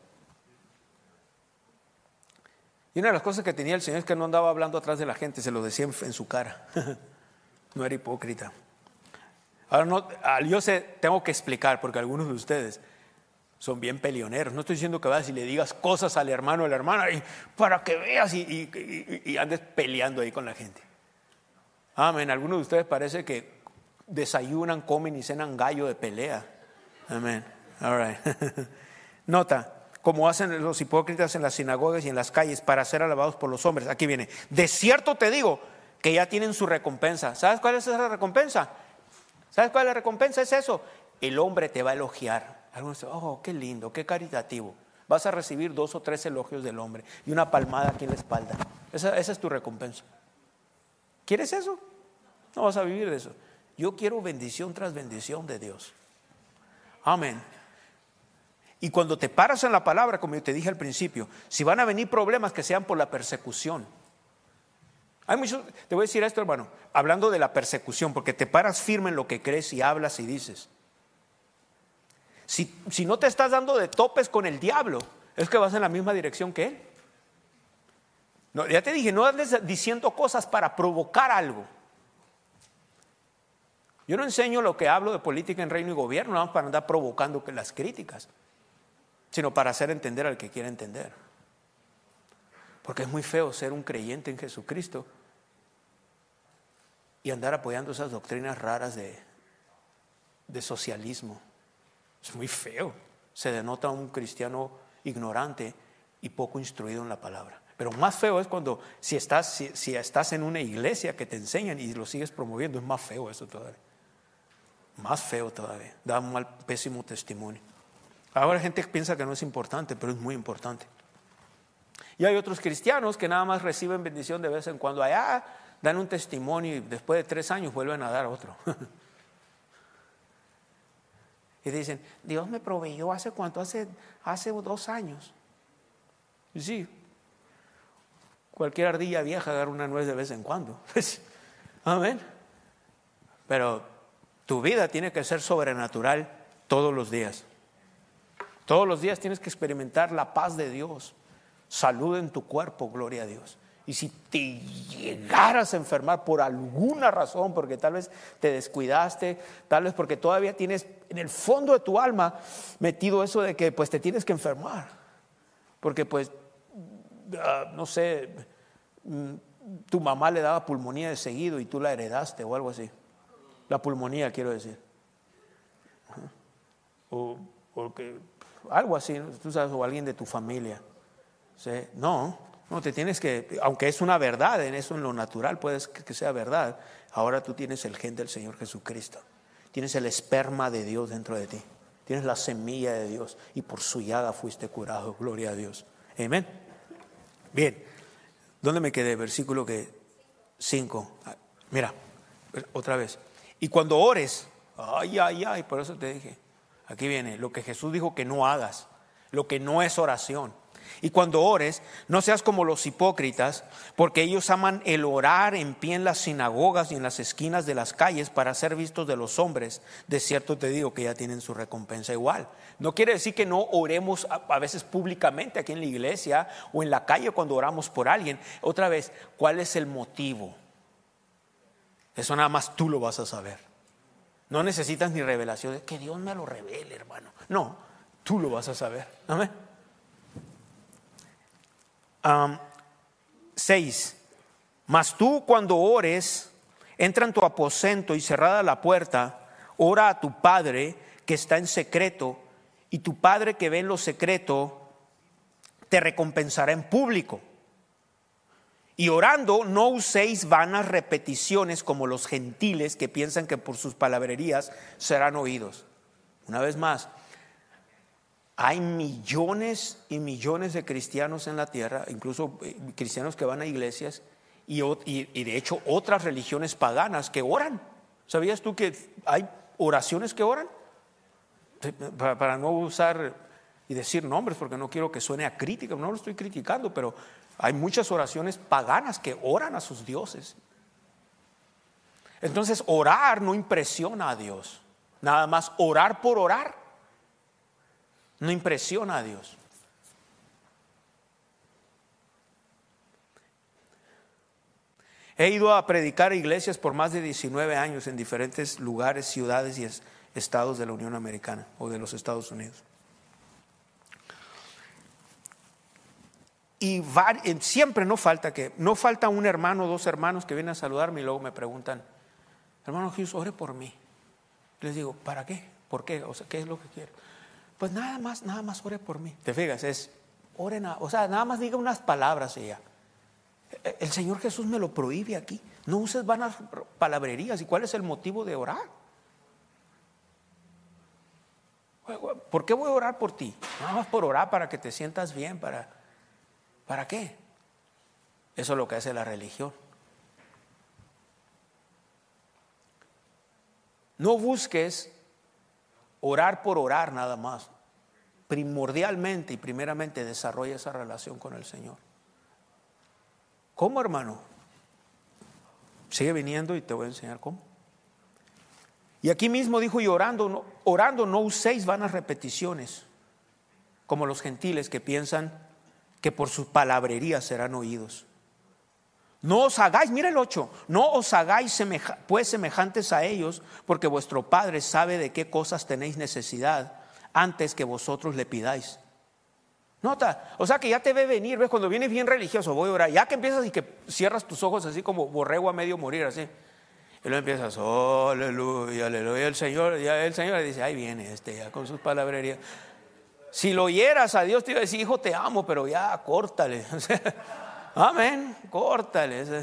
Speaker 2: Y una de las cosas que tenía el Señor es que no andaba hablando atrás de la gente, se lo decía en su cara. No era hipócrita. Ahora yo tengo que explicar, porque algunos de ustedes son bien peleoneros. No estoy diciendo que vayas y le digas cosas al hermano o a la hermana para que veas y andes peleando ahí con la gente. Amén. Algunos de ustedes parece que desayunan, comen y cenan gallo de pelea. Amén. All right. Nota. Como hacen los hipócritas en las sinagogas y en las calles para ser alabados por los hombres. Aquí viene, de cierto te digo que ya tienen su recompensa. ¿Sabes cuál es esa recompensa? ¿Sabes cuál es la recompensa? Es eso, el hombre te va a elogiar. Algunos dicen, oh, qué lindo, qué caritativo. Vas a recibir 2 o 3 elogios del hombre y una palmada aquí en la espalda. Esa es tu recompensa. ¿Quieres eso? No vas a vivir de eso. Yo quiero bendición tras bendición de Dios. Amén. Y cuando te paras en la palabra, como yo te dije al principio, si van a venir problemas, que sean por la persecución. Hay muchos, te voy a decir esto, hermano, hablando de la persecución, porque te paras firme en lo que crees y hablas y dices. Si no te estás dando de topes con el diablo, es que vas en la misma dirección que él. No, ya te dije, no andes diciendo cosas para provocar algo. Yo no enseño lo que hablo de política en Reino y Gobierno, nada más para andar provocando las críticas, sino para hacer entender al que quiera entender. Porque es muy feo ser un creyente en Jesucristo y andar apoyando esas doctrinas raras de socialismo. Es muy feo. Se denota un cristiano ignorante y poco instruido en la palabra. Pero más feo es cuando si estás en una iglesia que te enseñan y lo sigues promoviendo, es más feo eso todavía. Más feo todavía. Da un pésimo testimonio. Ahora gente piensa que no es importante, pero es muy importante. Y hay otros cristianos que nada más reciben bendición de vez en cuando. Allá dan un testimonio y después de 3 años vuelven a dar otro. Y dicen, Dios me proveyó ¿hace cuánto? Hace 2 años. Y sí, cualquier ardilla vieja agarra una nuez de vez en cuando. Amén. Pero tu vida tiene que ser sobrenatural todos los días. Todos los días tienes que experimentar la paz de Dios, salud en tu cuerpo, gloria a Dios. Y si te llegaras a enfermar por alguna razón, porque tal vez te descuidaste, tal vez porque todavía tienes en el fondo de tu alma metido eso de que pues te tienes que enfermar, porque pues no sé, tu mamá le daba pulmonía de seguido y tú la heredaste o algo así. La pulmonía, quiero decir. O que algo así, tú sabes, o alguien de tu familia. ¿Sí? No te tienes que, aunque es una verdad, en eso en lo natural puedes que sea verdad. Ahora tú tienes el gen del Señor Jesucristo. Tienes el esperma de Dios dentro de ti. Tienes la semilla de Dios y por su llaga fuiste curado. Gloria a Dios. Amén. Bien, ¿dónde me quedé? Versículo 5. Mira, otra vez. Y cuando ores, ay, por eso te dije. Aquí viene lo que Jesús dijo que no hagas, lo que no es oración. Y cuando ores, no seas como los hipócritas, porque ellos aman el orar en pie en las sinagogas y en las esquinas de las calles para ser vistos de los hombres. De cierto te digo que ya tienen su recompensa igual. No quiere decir que no oremos a veces públicamente aquí en la iglesia o en la calle cuando oramos por alguien. Otra vez, ¿cuál es el motivo? Eso nada más tú lo vas a saber. No necesitas ni revelación, que Dios me lo revele, hermano. No, tú lo vas a saber. Amén. 6. Mas tú cuando ores, entra en tu aposento y cerrada la puerta, ora a tu Padre que está en secreto, y tu Padre que ve en lo secreto te recompensará en público. Y orando no uséis vanas repeticiones como los gentiles que piensan que por sus palabrerías serán oídos. Una vez más, hay millones y millones de cristianos en la tierra, incluso cristianos que van a iglesias y de hecho otras religiones paganas que oran. ¿Sabías tú que hay oraciones que oran? Para no usar y decir nombres porque no quiero que suene a crítica, no lo estoy criticando, pero hay muchas oraciones paganas que oran a sus dioses. Entonces orar no impresiona a Dios. Nada más orar por orar no impresiona a Dios. He ido a predicar a iglesias por más de 19 años en diferentes lugares, ciudades y estados de la Unión Americana o de los Estados Unidos. Y siempre no falta un hermano o 2 hermanos que vienen a saludarme y luego me preguntan, hermano Hughes, ore por mí. Les digo, ¿para qué? ¿Por qué? O sea, ¿qué es lo que quiero? Pues nada más ore por mí. ¿Te fijas? Nada más diga unas palabras y ya. El Señor Jesús me lo prohíbe aquí. No uses vanas palabrerías. ¿Y cuál es el motivo de orar? ¿Por qué voy a orar por ti? Nada más por orar para que te sientas bien. ¿Para qué? Eso es lo que hace la religión. No busques orar por orar nada más. Primordialmente y primeramente desarrolla esa relación con el Señor. ¿Cómo, hermano? Sigue viniendo y te voy a enseñar cómo. Y aquí mismo dijo, y orando no uséis vanas repeticiones, como los gentiles que piensan que por sus palabrerías serán oídos. No os hagáis, mira el 8, no os hagáis pues semejantes a ellos, porque vuestro Padre sabe de qué cosas tenéis necesidad antes que vosotros le pidáis. Nota, o sea que ya te ve venir, ves, cuando vienes bien religioso, voy a orar, ya que empiezas y que cierras tus ojos así como borrego a medio morir, así. Y luego empiezas, aleluya, aleluya, el Señor le dice, ahí viene ya con sus palabrerías. Si lo oyeras a Dios te iba a decir, hijo, te amo, pero ya, córtale. Amén, córtale.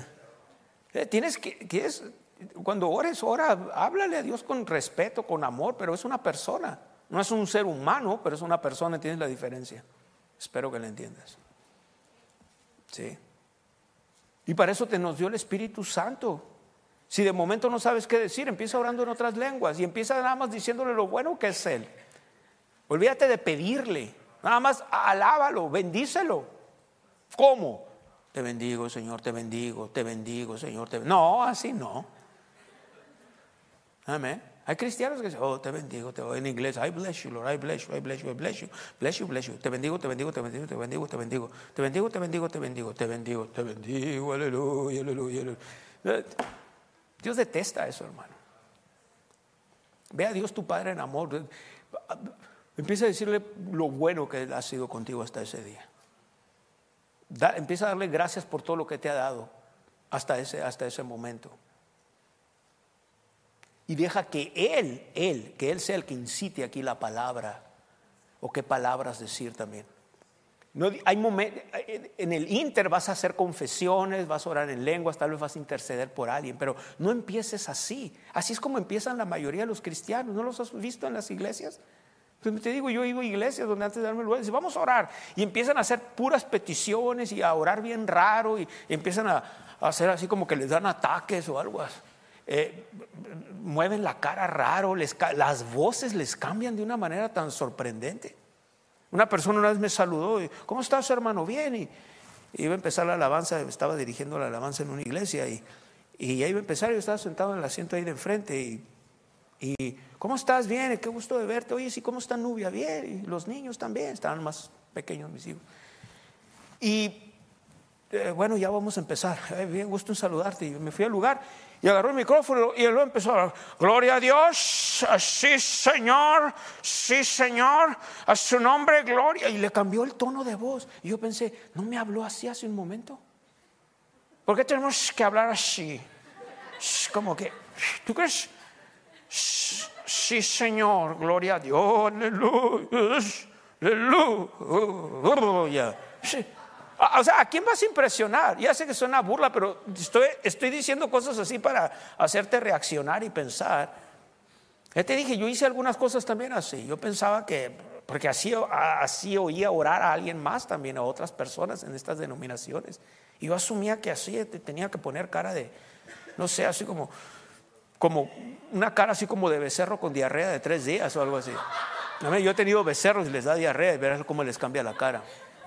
Speaker 2: Cuando ores, háblale a Dios con respeto, con amor, pero es una persona. No es un ser humano, pero es una persona, ¿entiendes la diferencia? Espero que la entiendas. Sí. Y para eso nos dio el Espíritu Santo. Si de momento no sabes qué decir, empieza orando en otras lenguas y empieza nada más diciéndole lo bueno que es Él. Olvídate de pedirle, nada más alábalo, bendícelo. ¿Cómo? Te bendigo, Señor, te bendigo, Señor, te bendigo. No, así no. Amén. Hay cristianos que dicen, oh, te bendigo, en inglés, I bless you, Lord, I bless you, I bless you, I bless you, bless you, bless you. Te bendigo, te bendigo, te bendigo, te bendigo, te bendigo, te bendigo, te bendigo, te bendigo, te bendigo, te bendigo, aleluya, aleluya, aleluya. Dios detesta eso, hermano. Ve a Dios tu Padre en amor. Empieza a decirle lo bueno que Él ha sido contigo hasta ese día. Empieza a darle gracias por todo lo que te ha dado hasta ese momento. Y deja que Él sea el que incite aquí la palabra, o qué palabras decir también. No, hay momentos, en el inter vas a hacer confesiones, vas a orar en lenguas, tal vez vas a interceder por alguien, pero no empieces así. Así es como empiezan la mayoría de los cristianos. ¿No los has visto en las iglesias? Pues te digo, yo he ido a iglesias donde antes de darme lugar, dicen, vamos a orar, y empiezan a hacer puras peticiones y a orar bien raro, y empiezan a hacer así como que les dan ataques o algo así. Mueven la cara raro, las voces les cambian de una manera tan sorprendente. Una persona una vez me saludó, ¿cómo estás, hermano? Bien. Y iba a empezar la alabanza, estaba dirigiendo la alabanza en una iglesia, y ya iba a empezar. Yo estaba sentado en el asiento ahí de enfrente, y ¿cómo estás? Bien, qué gusto de verte. Oye, sí, ¿cómo está Nubia? Bien. Y los niños también, estaban más pequeños mis hijos. Y bueno, ya vamos a empezar. Bien, gusto en saludarte. Y me fui al lugar y agarró el micrófono y luego empezó a hablar. Gloria a Dios, sí Señor, a su nombre gloria. Y le cambió el tono de voz. Y yo pensé, ¿no me habló así hace un momento? ¿Por qué tenemos que hablar así? Como que, ¿tú crees? Sí Señor, gloria a Dios, aleluya, aleluya. Sí. O sea, ¿a quién vas a impresionar? Ya sé que suena burla, pero estoy diciendo cosas así para hacerte reaccionar y pensar. Ya te dije, yo hice algunas cosas también así. Yo pensaba que, porque así oía orar a alguien más también, a otras personas en estas denominaciones. Y yo asumía que así tenía que poner cara de, no sé, así como una cara así como de becerro con diarrea de 3 días o algo así. Yo he tenido becerros y les da diarrea y verás cómo les cambia la cara.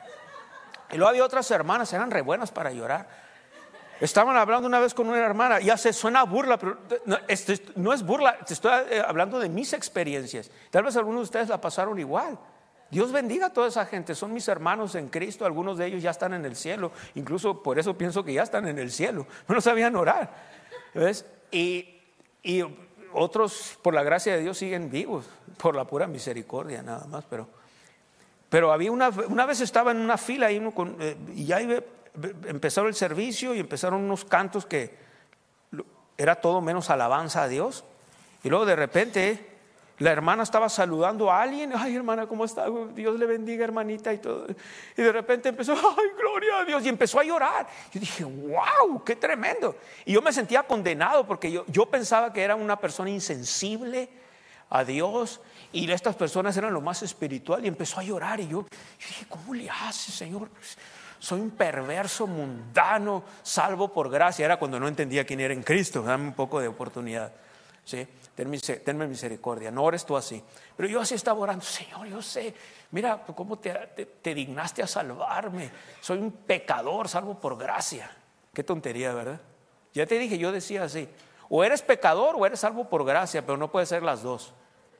Speaker 2: Y luego había otras hermanas, eran re buenas para llorar. Estaban hablando una vez con una hermana, ya se suena burla, pero no es burla, te estoy hablando de mis experiencias. Tal vez algunos de ustedes la pasaron igual. Dios bendiga a toda esa gente, son mis hermanos en Cristo, algunos de ellos ya están en el cielo, incluso por eso pienso que ya están en el cielo, no sabían orar, ¿ves? Y otros, por la gracia de Dios, siguen vivos, por la pura misericordia nada más, pero había una vez estaba en una fila y ya empezaron el servicio y empezaron unos cantos que era todo menos alabanza a Dios. Y luego de repente la hermana estaba saludando a alguien. Ay, hermana, ¿cómo está? Dios le bendiga, hermanita, y todo. Y de repente empezó, ay, gloria a Dios, y empezó a llorar. Yo dije, wow, qué tremendo. Y yo me sentía condenado porque yo pensaba que era una persona insensible a Dios, y estas personas eran lo más espiritual, y empezó a llorar. Y yo dije, ¿cómo le hace, Señor? Soy un perverso mundano, salvo por gracia. Era cuando no entendía quién era en Cristo. Dame un poco de oportunidad, ¿sí? Tenme misericordia, no ores tú así. Pero yo así estaba orando, Señor, yo sé, mira cómo te dignaste a salvarme. Soy un pecador, salvo por gracia. Qué tontería, ¿verdad? Ya te dije, yo decía así, o eres pecador o eres salvo por gracia, pero no puede ser las dos.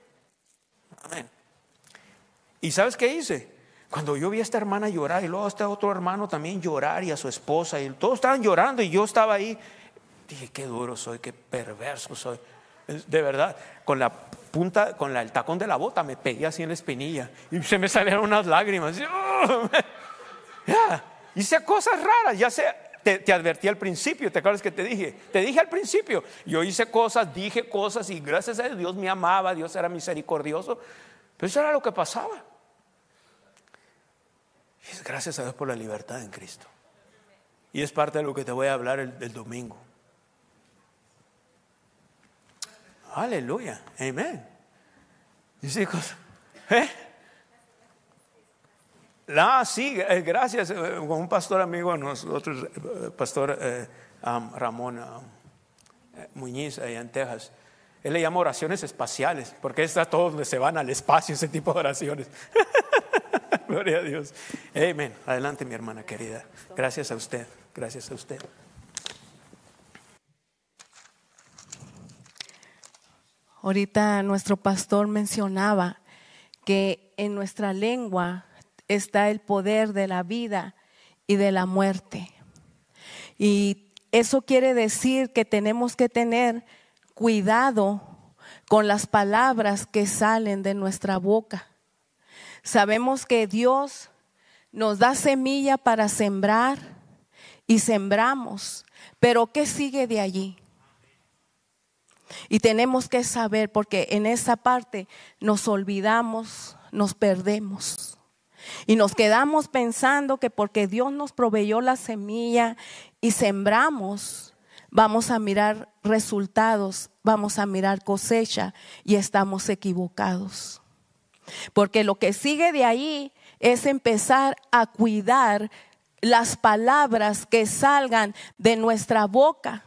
Speaker 2: Amén. ¿Y sabes qué hice? Cuando yo vi a esta hermana llorar y luego a este otro hermano también llorar, y a su esposa, y todos estaban llorando y yo estaba ahí, dije, qué duro soy, qué perverso soy. De verdad, con la punta, el tacón de la bota me pegué así en la espinilla y se me salieron unas lágrimas. Hice cosas raras, ya sé. Te advertí al principio, ¿te acuerdas que te dije? Te dije al principio, yo hice cosas, dije cosas, y gracias a Dios me amaba, Dios era misericordioso, pero eso era lo que pasaba. Y es gracias a Dios por la libertad en Cristo. Y es parte de lo que te voy a hablar el domingo. Aleluya, amén. Dice cosas, Sí, gracias. Con un pastor amigo de nosotros, pastor Ramón Muñiz, allá en Texas. Él le llama oraciones espaciales, porque está todo donde se van al espacio, ese tipo de oraciones. Gloria a Dios. Amén. Adelante, mi hermana querida. Gracias a usted. Gracias a usted.
Speaker 3: Ahorita nuestro pastor mencionaba que en nuestra lengua está el poder de la vida y de la muerte. Y eso quiere decir que tenemos que tener cuidado con las palabras que salen de nuestra boca. Sabemos que Dios nos da semilla para sembrar y sembramos, pero ¿qué sigue de allí? Y tenemos que saber, porque en esa parte nos olvidamos, nos perdemos. Y nos quedamos pensando que porque Dios nos proveyó la semilla y sembramos, vamos a mirar resultados, vamos a mirar cosecha, y estamos equivocados. Porque lo que sigue de ahí es empezar a cuidar las palabras que salgan de nuestra boca.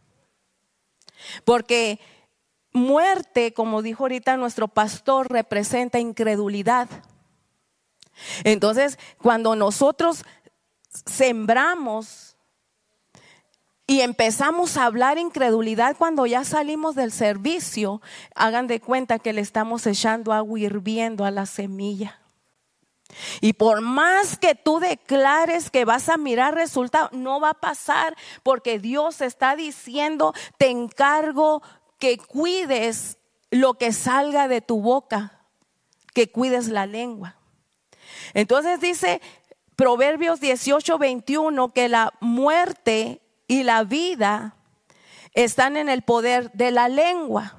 Speaker 3: Porque muerte, como dijo ahorita nuestro pastor, representa incredulidad. Entonces, cuando nosotros sembramos y empezamos a hablar incredulidad, cuando ya salimos del servicio, hagan de cuenta que le estamos echando agua hirviendo a la semilla. Y por más que tú declares que vas a mirar resultados, no va a pasar, porque Dios está diciendo: te encargo que cuides lo que salga de tu boca, que cuides la lengua. Entonces dice Proverbios 18:21 que la muerte y la vida están en el poder de la lengua.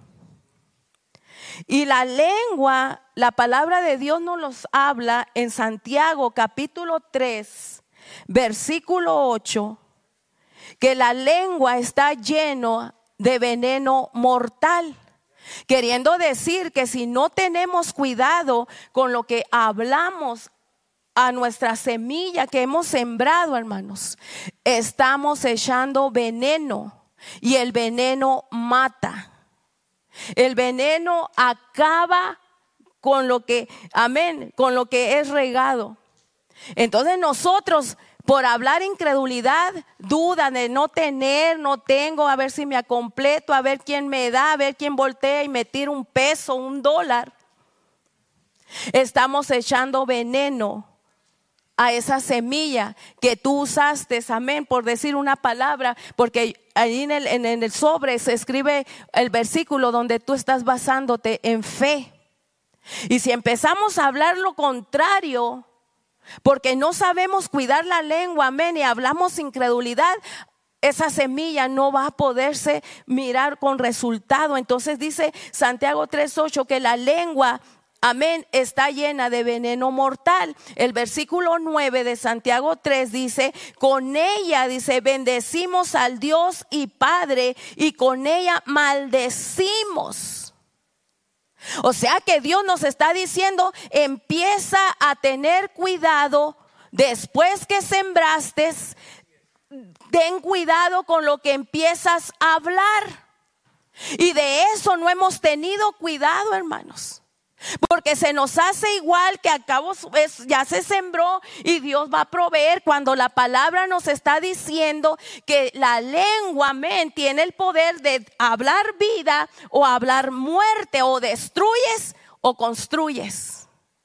Speaker 3: Y la lengua, la palabra de Dios nos los habla en Santiago capítulo 3, versículo 8, que la lengua está lleno de veneno mortal. Queriendo decir que si no tenemos cuidado con lo que hablamos a nuestra semilla que hemos sembrado, hermanos, estamos echando veneno, y el veneno mata. El veneno acaba con lo que, amén, con lo que es regado. Entonces nosotros, por hablar incredulidad, duda de no tener, no tengo, a ver si me acompleto, a ver quién me da, a ver quién voltea y me tira un peso, $1, estamos echando veneno a esa semilla que tú usaste, amén, por decir una palabra, porque ahí en el sobre se escribe el versículo donde tú estás basándote en fe. Y si empezamos a hablar lo contrario, porque no sabemos cuidar la lengua, amén, y hablamos incredulidad, esa semilla no va a poderse mirar con resultado. Entonces dice Santiago 3:8 que la lengua, amén, está llena de veneno mortal. El versículo 9 de Santiago 3 dice: con ella, dice, bendecimos al Dios y Padre, y con ella maldecimos. O sea que Dios nos está diciendo: empieza a tener cuidado después que sembraste. Ten cuidado con lo que empiezas a hablar. Y de eso no hemos tenido cuidado, hermanos. Porque se nos hace igual que acabo ya se sembró y Dios va a proveer, cuando la palabra nos está diciendo que la lengua, amén, tiene el poder de hablar vida o hablar muerte, o destruyes o construyes.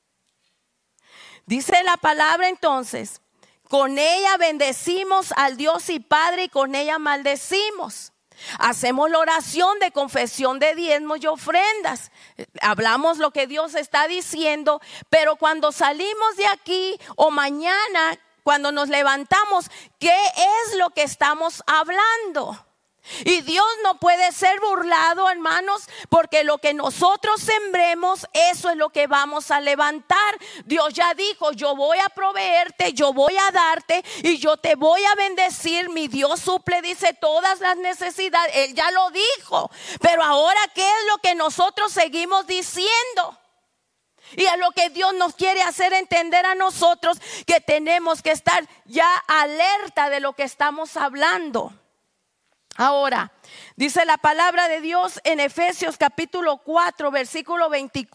Speaker 3: Dice la palabra entonces: con ella bendecimos al Dios y Padre, y con ella maldecimos. Hacemos la oración de confesión de diezmos y ofrendas. Hablamos lo que Dios está diciendo, pero cuando salimos de aquí o mañana, cuando nos levantamos, ¿qué es lo que estamos hablando? Y Dios no puede ser burlado, hermanos, porque lo que nosotros sembremos, eso es lo que vamos a levantar. Dios ya dijo: yo voy a proveerte, yo voy a darte y yo te voy a bendecir. Mi Dios suple, dice, todas las necesidades. Él ya lo dijo. Pero ahora, ¿qué es lo que nosotros seguimos diciendo? Y a lo que Dios nos quiere hacer entender a nosotros, que tenemos que estar ya alerta de lo que estamos hablando. Ahora, dice la palabra de Dios en Efesios capítulo 4, versículo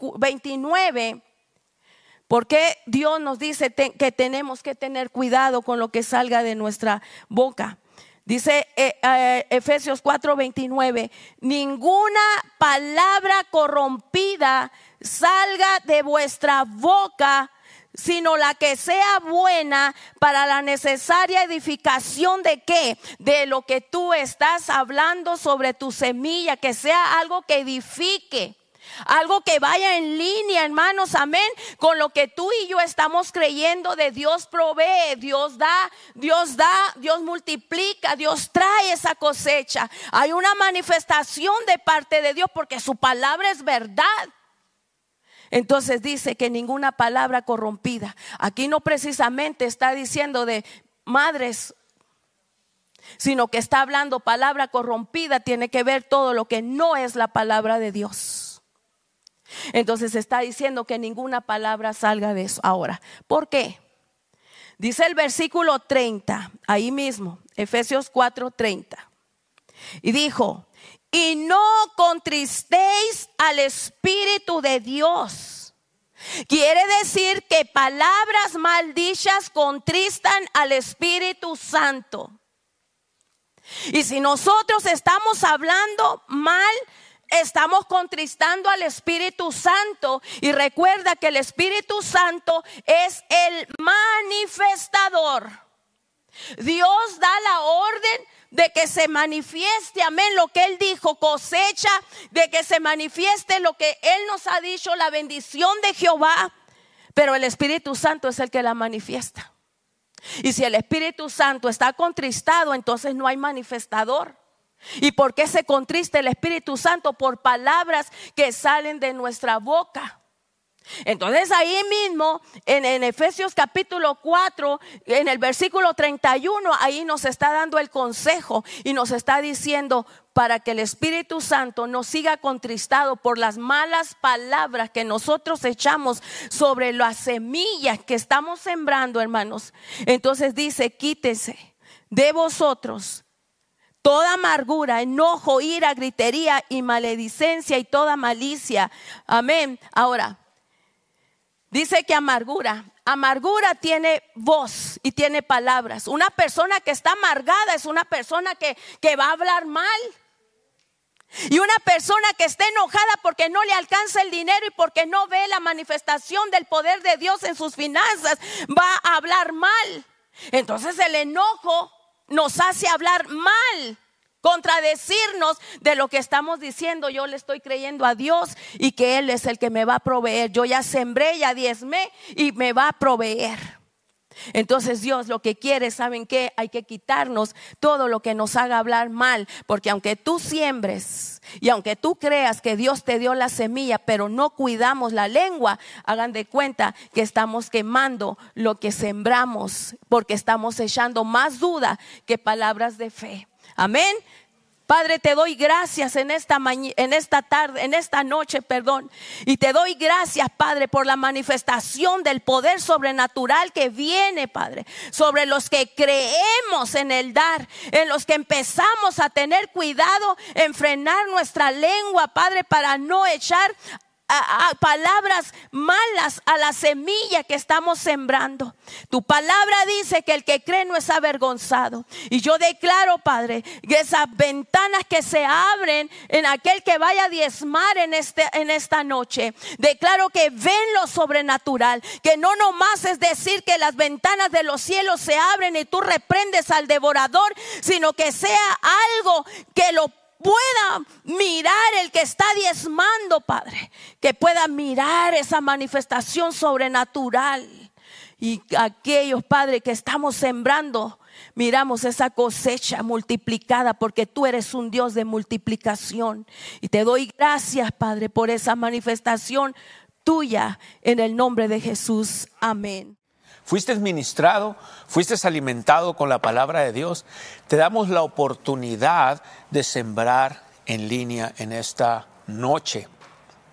Speaker 3: 29. Porque Dios nos dice que tenemos que tener cuidado con lo que salga de nuestra boca. Dice Efesios 4:29, ninguna palabra corrompida salga de vuestra boca, sino la que sea buena para la necesaria edificación de ¿qué? De lo que tú estás hablando sobre tu semilla, que sea algo que edifique. Algo que vaya en línea, hermanos, amén, con lo que tú y yo estamos creyendo de Dios provee, Dios da, Dios multiplica, Dios trae esa cosecha. Hay una manifestación de parte de Dios porque su palabra es verdad. Entonces dice que ninguna palabra corrompida. Aquí no precisamente está diciendo de madres, sino que está hablando palabra corrompida, tiene que ver todo lo que no es la palabra de Dios. Entonces está diciendo que ninguna palabra salga de eso. Ahora, ¿por qué? Dice el versículo 30, ahí mismo, Efesios 4:30. Y dijo, y no contristéis al Espíritu de Dios. Quiere decir que palabras maldichas contristan al Espíritu Santo. Y si nosotros estamos hablando mal, estamos contristando al Espíritu Santo. Y recuerda que el Espíritu Santo es el manifestador. Dios da la orden de que se manifieste, amén, lo que Él dijo, cosecha, de que se manifieste lo que Él nos ha dicho, la bendición de Jehová. Pero el Espíritu Santo es el que la manifiesta. Y si el Espíritu Santo está contristado, entonces no hay manifestador. ¿Y por qué se contrista el Espíritu Santo? Por palabras que salen de nuestra boca. Entonces ahí mismo en Efesios capítulo 4, en el versículo 31, ahí nos está dando el consejo y nos está diciendo para que el Espíritu Santo no siga contristado por las malas palabras que nosotros echamos sobre las semillas que estamos sembrando, hermanos. Entonces dice, quítese de vosotros toda amargura, enojo, ira, gritería y maledicencia y toda malicia. Amén. Ahora, dice que amargura tiene voz y tiene palabras. Una persona que está amargada es una persona que va a hablar mal. Y una persona que está enojada porque no le alcanza el dinero y porque no ve la manifestación del poder de Dios en sus finanzas, va a hablar mal. Entonces el enojo nos hace hablar mal, contradecirnos de lo que estamos diciendo. Yo le estoy creyendo a Dios y que Él es el que me va a proveer. Yo ya sembré, ya diezmé y me va a proveer. Entonces Dios lo que quiere, ¿saben qué? Hay que quitarnos todo lo que nos haga hablar mal. Porque aunque tú siembres y aunque tú creas que Dios te dio la semilla, pero no cuidamos la lengua, hagan de cuenta que estamos quemando lo que sembramos, porque estamos echando más duda que palabras de fe. Amén. Padre, te doy gracias en esta noche, y te doy gracias, Padre, por la manifestación del poder sobrenatural que viene, Padre, sobre los que creemos en el dar, en los que empezamos a tener cuidado en frenar nuestra lengua, Padre, para no echar a palabras malas a la semilla que estamos sembrando. Tu palabra dice que el que cree no es avergonzado. Y yo declaro, Padre, que esas ventanas que se abren en aquel que vaya a diezmar en esta noche, declaro que ven lo sobrenatural, que no nomás es decir que las ventanas de los cielos se abren y tú reprendes al devorador, sino que sea algo que lo pueda mirar el que está diezmando, Padre, que pueda mirar esa manifestación sobrenatural. Y aquellos, Padre, que estamos sembrando, miramos esa cosecha multiplicada, porque tú eres un Dios de multiplicación. Y te doy gracias, Padre, por esa manifestación tuya, en el nombre de Jesús. Amén.
Speaker 2: Fuiste ministrado, fuiste alimentado con la palabra de Dios. Te damos la oportunidad de sembrar en línea en esta noche.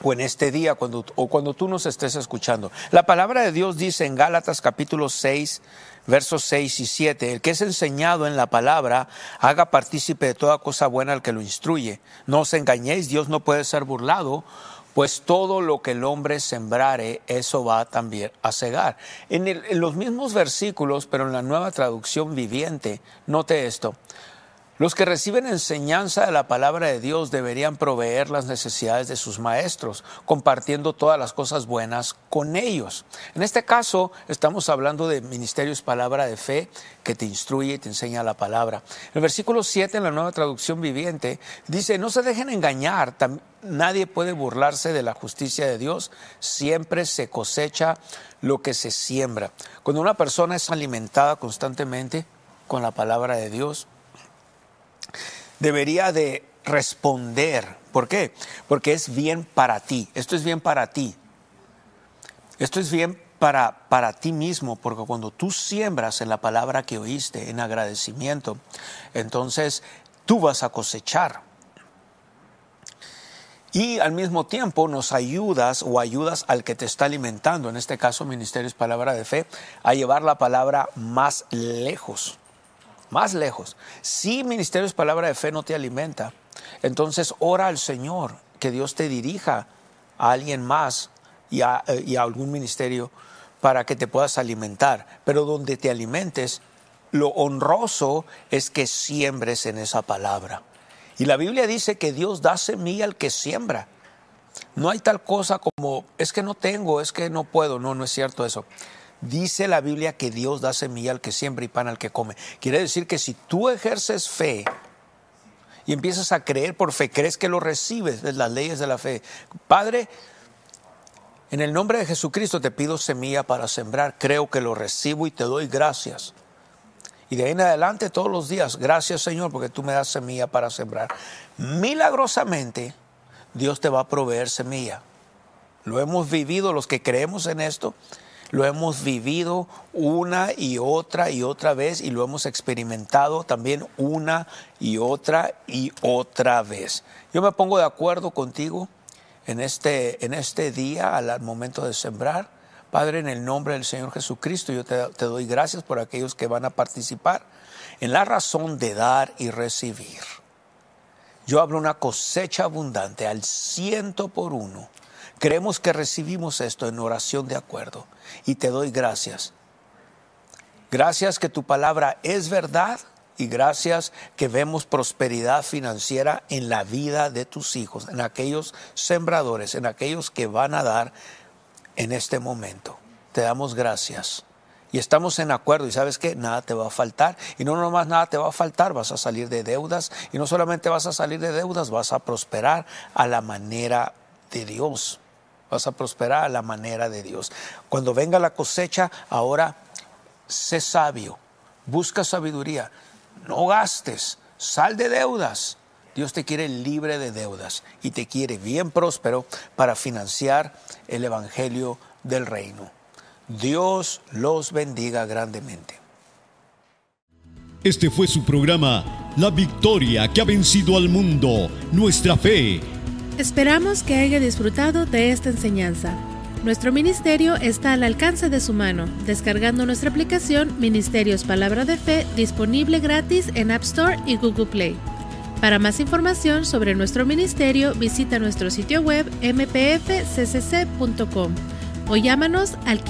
Speaker 2: o en este día, cuando tú nos estés escuchando. La palabra de Dios dice en Gálatas capítulo 6, versos 6 y 7, el que es enseñado en la palabra, haga partícipe de toda cosa buena al que lo instruye. No os engañéis, Dios no puede ser burlado, pues todo lo que el hombre sembrare, eso va también a segar. En los mismos versículos, pero en la Nueva Traducción Viviente, note esto. Los que reciben enseñanza de la palabra de Dios deberían proveer las necesidades de sus maestros, compartiendo todas las cosas buenas con ellos. En este caso, estamos hablando de ministerios palabra de fe que te instruye y te enseña la palabra. El versículo 7 en la Nueva Traducción Viviente dice, no se dejen engañar, nadie puede burlarse de la justicia de Dios, siempre se cosecha lo que se siembra. Cuando una persona es alimentada constantemente con la palabra de Dios, debería de responder. ¿Por qué? Porque es bien para ti. Esto es bien para ti. Esto es bien para ti mismo, porque cuando tú siembras en la palabra que oíste, en agradecimiento, entonces tú vas a cosechar. Y al mismo tiempo nos ayudas o ayudas al que te está alimentando, en este caso Ministerios Palabra de Fe, a llevar la palabra más lejos. Más lejos. Si Ministerios Palabra de Fe no te alimenta, entonces ora al Señor que Dios te dirija a alguien más y a algún ministerio para que te puedas alimentar. Pero donde te alimentes, lo honroso es que siembres en esa palabra. Y la Biblia dice que Dios da semilla al que siembra. No hay tal cosa como, es que no tengo, es que no puedo. No, no es cierto eso. Dice la Biblia que Dios da semilla al que siembra y pan al que come. Quiere decir que si tú ejerces fe y empiezas a creer por fe, crees que lo recibes de las leyes de la fe. Padre, en el nombre de Jesucristo te pido semilla para sembrar. Creo que lo recibo y te doy gracias. Y de ahí en adelante todos los días, gracias Señor porque tú me das semilla para sembrar. Milagrosamente Dios te va a proveer semilla. Lo hemos vivido los que creemos en esto. Lo hemos vivido una y otra vez y lo hemos experimentado también una y otra vez. Yo me pongo de acuerdo contigo en este día al momento de sembrar. Padre, en el nombre del Señor Jesucristo, yo te doy gracias por aquellos que van a participar en la razón de dar y recibir. Yo hablo una cosecha abundante al 100%. Creemos que recibimos esto en oración de acuerdo y te doy gracias. Gracias que tu palabra es verdad y gracias que vemos prosperidad financiera en la vida de tus hijos, en aquellos sembradores, en aquellos que van a dar en este momento. Te damos gracias y estamos en acuerdo y ¿sabes qué? Nada te va a faltar y no nomás nada te va a faltar, vas a salir de deudas y no solamente vas a salir de deudas, vas a prosperar a la manera de Dios. Vas a prosperar a la manera de Dios. Cuando venga la cosecha, ahora sé sabio, busca sabiduría, no gastes, sal de deudas. Dios te quiere libre de deudas y te quiere bien próspero para financiar el evangelio del reino. Dios los bendiga grandemente.
Speaker 4: Este fue su programa, La Victoria que ha vencido al mundo, nuestra fe.
Speaker 1: Esperamos que haya disfrutado de esta enseñanza. Nuestro ministerio está al alcance de su mano, descargando nuestra aplicación Ministerios Palabra de Fe, disponible gratis en App Store y Google Play. Para más información sobre nuestro ministerio, visita nuestro sitio web mpfccc.com o llámanos al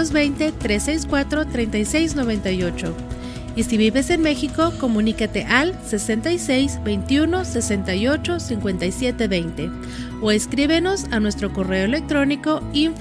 Speaker 1: 520-364-3698. Y si vives en México, comunícate al 66 21 68 57 20 o escríbenos a nuestro correo electrónico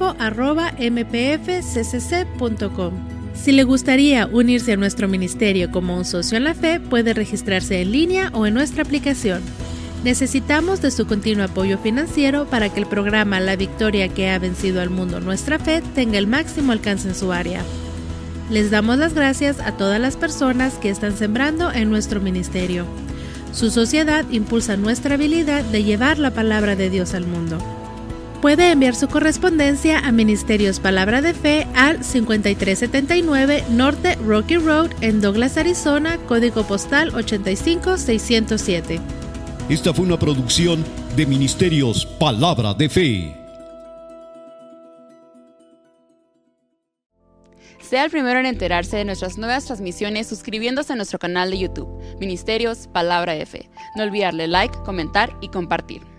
Speaker 1: info@mpfccc.com. Si le gustaría unirse a nuestro ministerio como un socio en la fe, puede registrarse en línea o en nuestra aplicación. Necesitamos de su continuo apoyo financiero para que el programa La Victoria que ha vencido al mundo, nuestra fe, tenga el máximo alcance en su área. Les damos las gracias a todas las personas que están sembrando en nuestro ministerio. Su sociedad impulsa nuestra habilidad de llevar la palabra de Dios al mundo. Puede enviar su correspondencia a Ministerios Palabra de Fe al 5379 Norte Rocky Road en Douglas, Arizona, código postal 85607.
Speaker 4: Esta fue una producción de Ministerios Palabra de Fe.
Speaker 5: Sea el primero en enterarse de nuestras nuevas transmisiones suscribiéndose a nuestro canal de YouTube, Ministerios Palabra F. No olvidarle like, comentar y compartir.